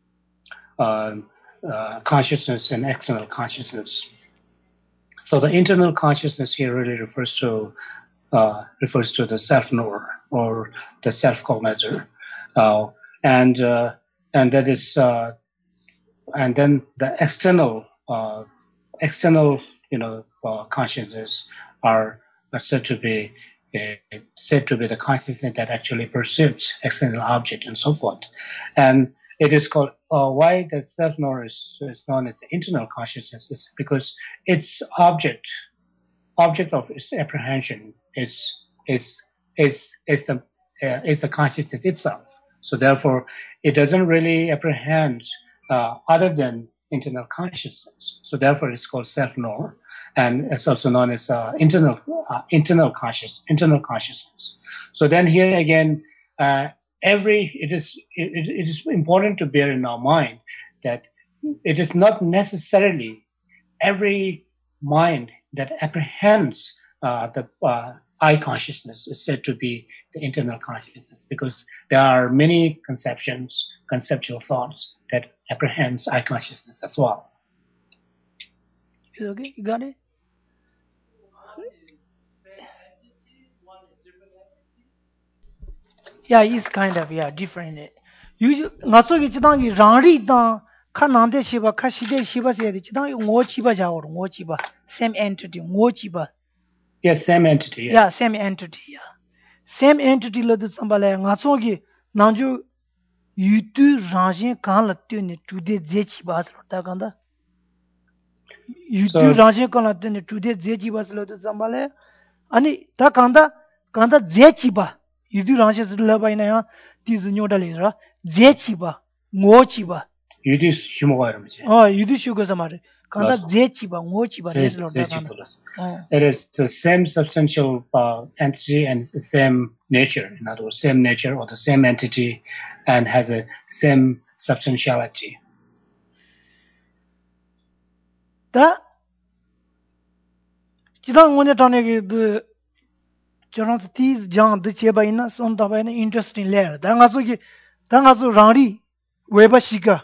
uh, uh, consciousness and external consciousness. So the internal consciousness here really refers to uh, refers to the self-knower or the self-cognizer, uh, and uh, and that is uh, and then the external uh, external you know uh, consciousness are, are said to be uh, said to be the consciousness that actually perceives external object and so forth, and it is called uh, why the self-knower is, is known as the internal consciousness is because its object object of its apprehension is is is is the uh, is the consciousness itself. So therefore, it doesn't really apprehend uh, other than internal consciousness. So therefore, it's called self-knower, and it's also known as uh, internal uh, internal conscious internal consciousness. So then here again, uh, every it is it, it is important to bear in our mind that it is not necessarily every mind that apprehends uh, the uh, I consciousness is said to be the internal consciousness because there are many conceptions, conceptual thoughts that apprehends I consciousness as well. Is it okay? You got it? Yeah, it's kind of yeah different. You ngaso gi chidang gi rangri dang ka nande shiba ka shide shiba se de chidang ngo chiba ja or ngo chiba same entity ngo chiba. Yes, same entity. Yes. Yeah, same entity. Yeah, same entity lo de sambala ngaso gi nangju yutu rangin kan la tu ne tude je chiba so ta kanda. Yutu rangin kan la tu ne tude je chiba so de sambala ani ta kanda kanda je chiba yutu rangin so la ba ina ya ti zu nyo da le ra je chiba ngo chiba 유디 슈모가 이러면지. 어 유두 슈고 samare kanda je chiba ngo chiba 제- les lo 제 ta kanda. chipolas. 어. It is the same substantial uh, entity and the same nature. In other words, same nature or the same entity, and has a same substantiality. 다 지당 원에 다네게 그 저런 티 장 드 제바 있나 손다 바이나 interesting layer 당가서기 당가서 랑리 웨바시가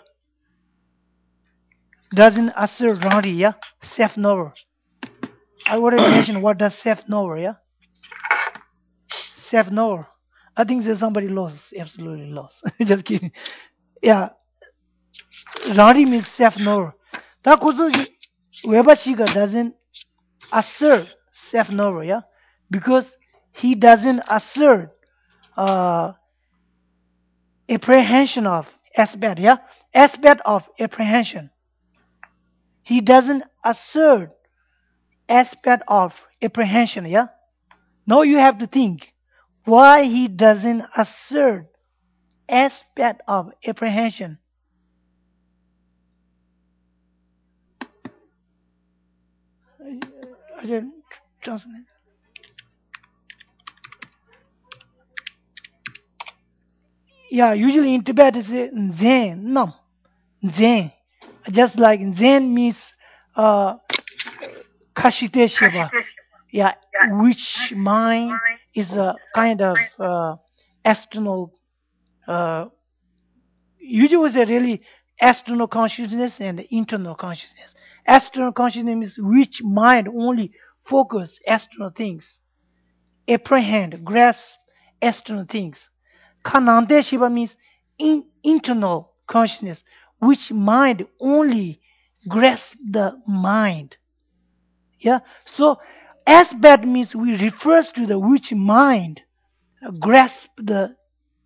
doesn't assert 랑리 yeah self knower. I already mentioned what does self knower yeah self knower I think there's somebody lost, absolutely lost. Just kidding. Yeah, Rari means self-knower. That kuzuki Weber Shiga doesn't assert self-knower, yeah, because he doesn't assert uh, apprehension of aspect, yeah, aspect of apprehension. He doesn't assert aspect of apprehension, yeah. Now you have to think why he doesn't assert aspect of apprehension. I didn't translate. Yeah, usually in Tibet it's a Zen, no, Zen. Just like Zen means uh, Kashite Shiva. Yeah, which mind is a kind of uh, external. Uh, usually it's a really external consciousness and internal consciousness. External consciousness is which mind only focus external things, apprehend, grasp external things. Kanante Shiva means in, internal consciousness, which mind only grasp the mind. Yeah. So aspect means we refers to the which mind grasp the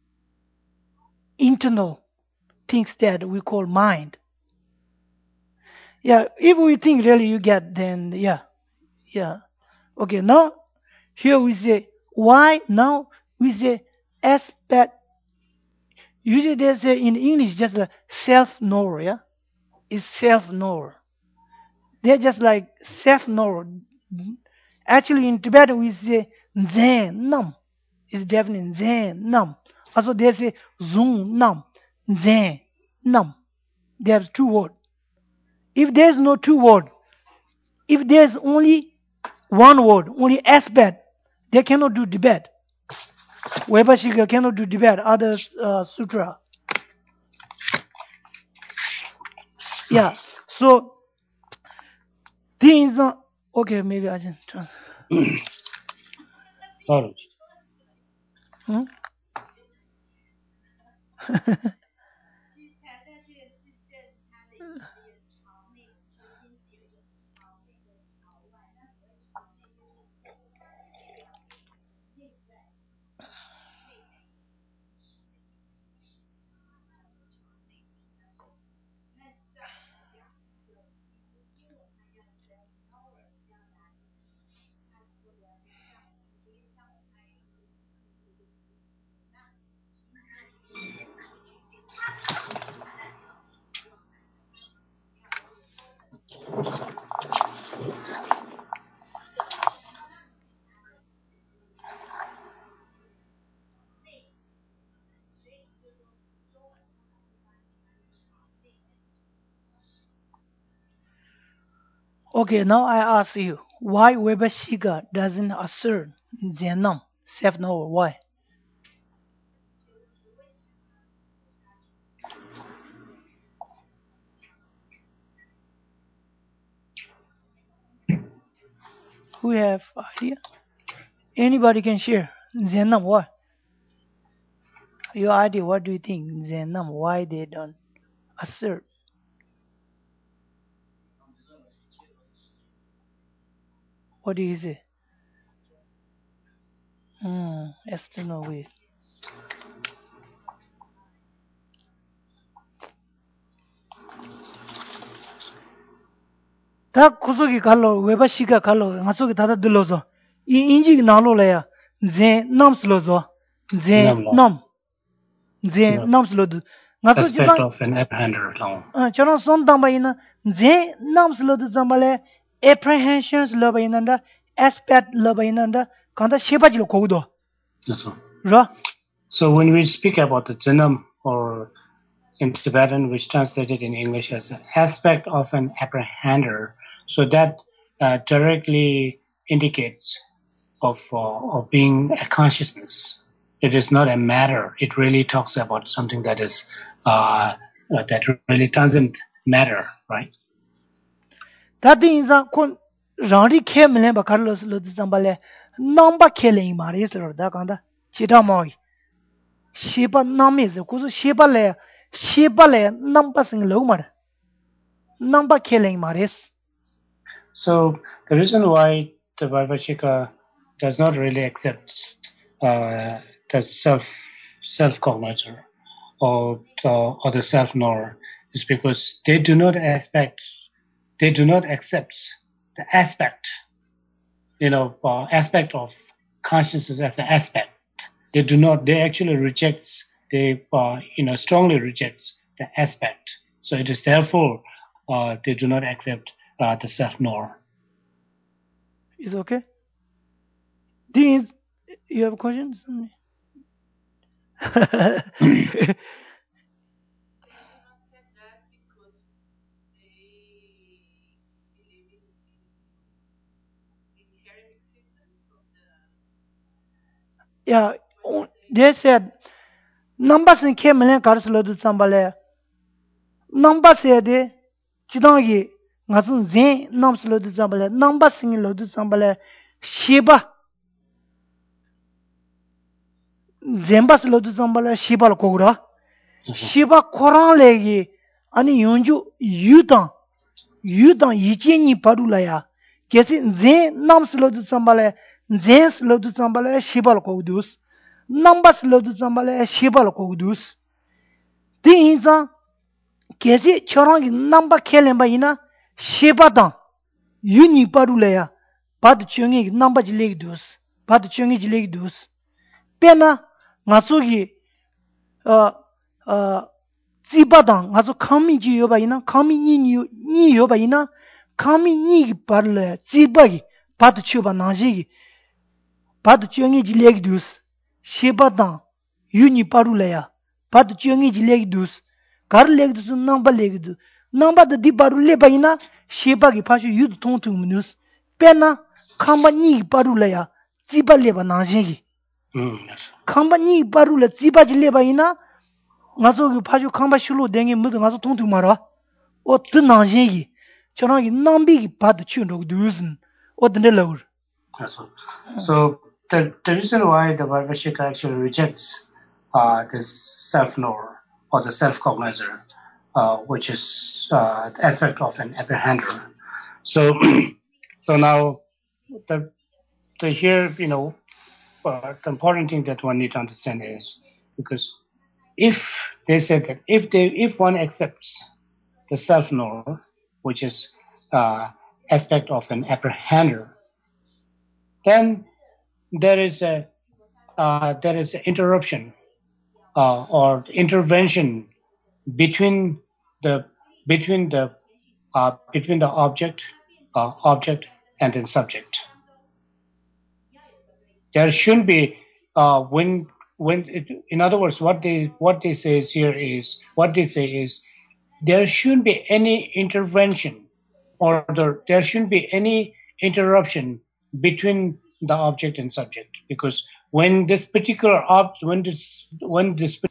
internal things that we call mind. Yeah. If we think really you get, then yeah, yeah. Okay. Now here we say why. Now we say aspect. Usually they say in English just a self-knower, yeah? It's self-knower. They're just like self-knower. Actually in Tibetan we say Zen Nam. It's definitely Zen Nam. Also they say Zung Nam. Zen Nam. There's two words. If there's no two words, if there's only one word, only aspect, they cannot do debate. Weber Shiga cannot do debate, other uh, sutra. Yeah, so things are okay. Maybe I can try. Sorry. Hmm? Okay, now I ask you, why Weber Shiga doesn't assert Zenam, self-knower? Why? Who have idea? Anybody can share. Zenam, why? Your idea, what do you think? Zenam, why they don't assert? What do you say? Hmm, external way. 다 구석이 갈로 외바 시가 갈로 가속이 다다 들러서 이 인지 나로래야 제 남슬러서 제 남. 제 남슬러도 나도 Aspect 지방 of an apprehender long. 아 저런 손담바이나 제 남슬러도 잠발에 apprehensions 러바이난다 aspect 러바이난다 간다 쉐바지로 고고도. That's all. 라. So when we speak about the Zenam, or in Tibetan, which translated in English as an aspect of an apprehender, so that uh, directly indicates of uh, of being a consciousness. It is not a matter. It really talks about something that is uh, uh, that really doesn't matter, right? That is a kon rari kemle ba Carlos lo zambale namba kele imari sero da kanda chidamoi Sheba Namis, Kuzu Shebale, Shebale, number sing Lomar. Number killing Maris. So the reason why the Vaibhashika does not really accept uh, the self self cognizer or the, or the self knower is because they do not expect they do not accept the aspect you know uh, aspect of consciousness as an aspect. They do not. They actually reject. They uh, you know strongly reject the aspect. So it is therefore uh, they do not accept uh, the self knower. Is okay? Do you, you have questions? Yeah, they said numbers in Kemelan Karsalo to Sambale. Numbers said they Chidangi Natsun Zen Namslo to Sambale, numbers singing Lodu Sambale, Sheba Zembas Lodu Sambale, Sheba Kora, Sheba Koran Legi, Ani Yunju, Yutan, Yutan Yichini Padulaya, Kessin Zen Namslo to Sambale, Zen slow to Sambale, Sheba Kodus, numbers slow to Sambale, Sheba Kodus. The insan Kesi Chorangi number Kelembaina, Sheba Dan, Uni Padulaya, Pad Chungi number Jilegdus, Pad Chungi Jilegdus. Pena Matsugi uh uh Zibadan, Mazu Kami Yobaina, Kami Ni Yobaina, Kami Ni Parle, Zibagi, Pad Chuba Najigi, Pad Chungi Jilegdus, Shebadan, Uni Padulaya, Pad Chungi Jilegdus, Car Legdus number Legdu, number the Dibaru Lebaina, Shebagi Pashu Yud Tontuminus, Pena, Kamba Ni Padulaya, Ziba Leba Najigi. Kamba ni barula ziba jileba ina ngaso gi phaju kamba shulu dengi mud ngaso tongtu mara o tunanje gi chana gi nambi gi pad chundo duzen o dende lawur. So the, the reason why the Vaibhashika actually rejects uh, this self-knower or the self-cognizer, uh, which is uh, the aspect of an apprehender. So so now the the here you know uh, the important thing that one need to understand is because if they said that if they if one accepts the self-knower, which is uh, aspect of an apprehender, then there is a uh, there is an interruption uh, or intervention between the between the uh, between the object uh, object and the subject. There shouldn't be uh, when when it, in other words, what they what they say is here is what they say is there shouldn't be any intervention or there, there shouldn't be any interruption between the object and subject, because when this particular object when this when this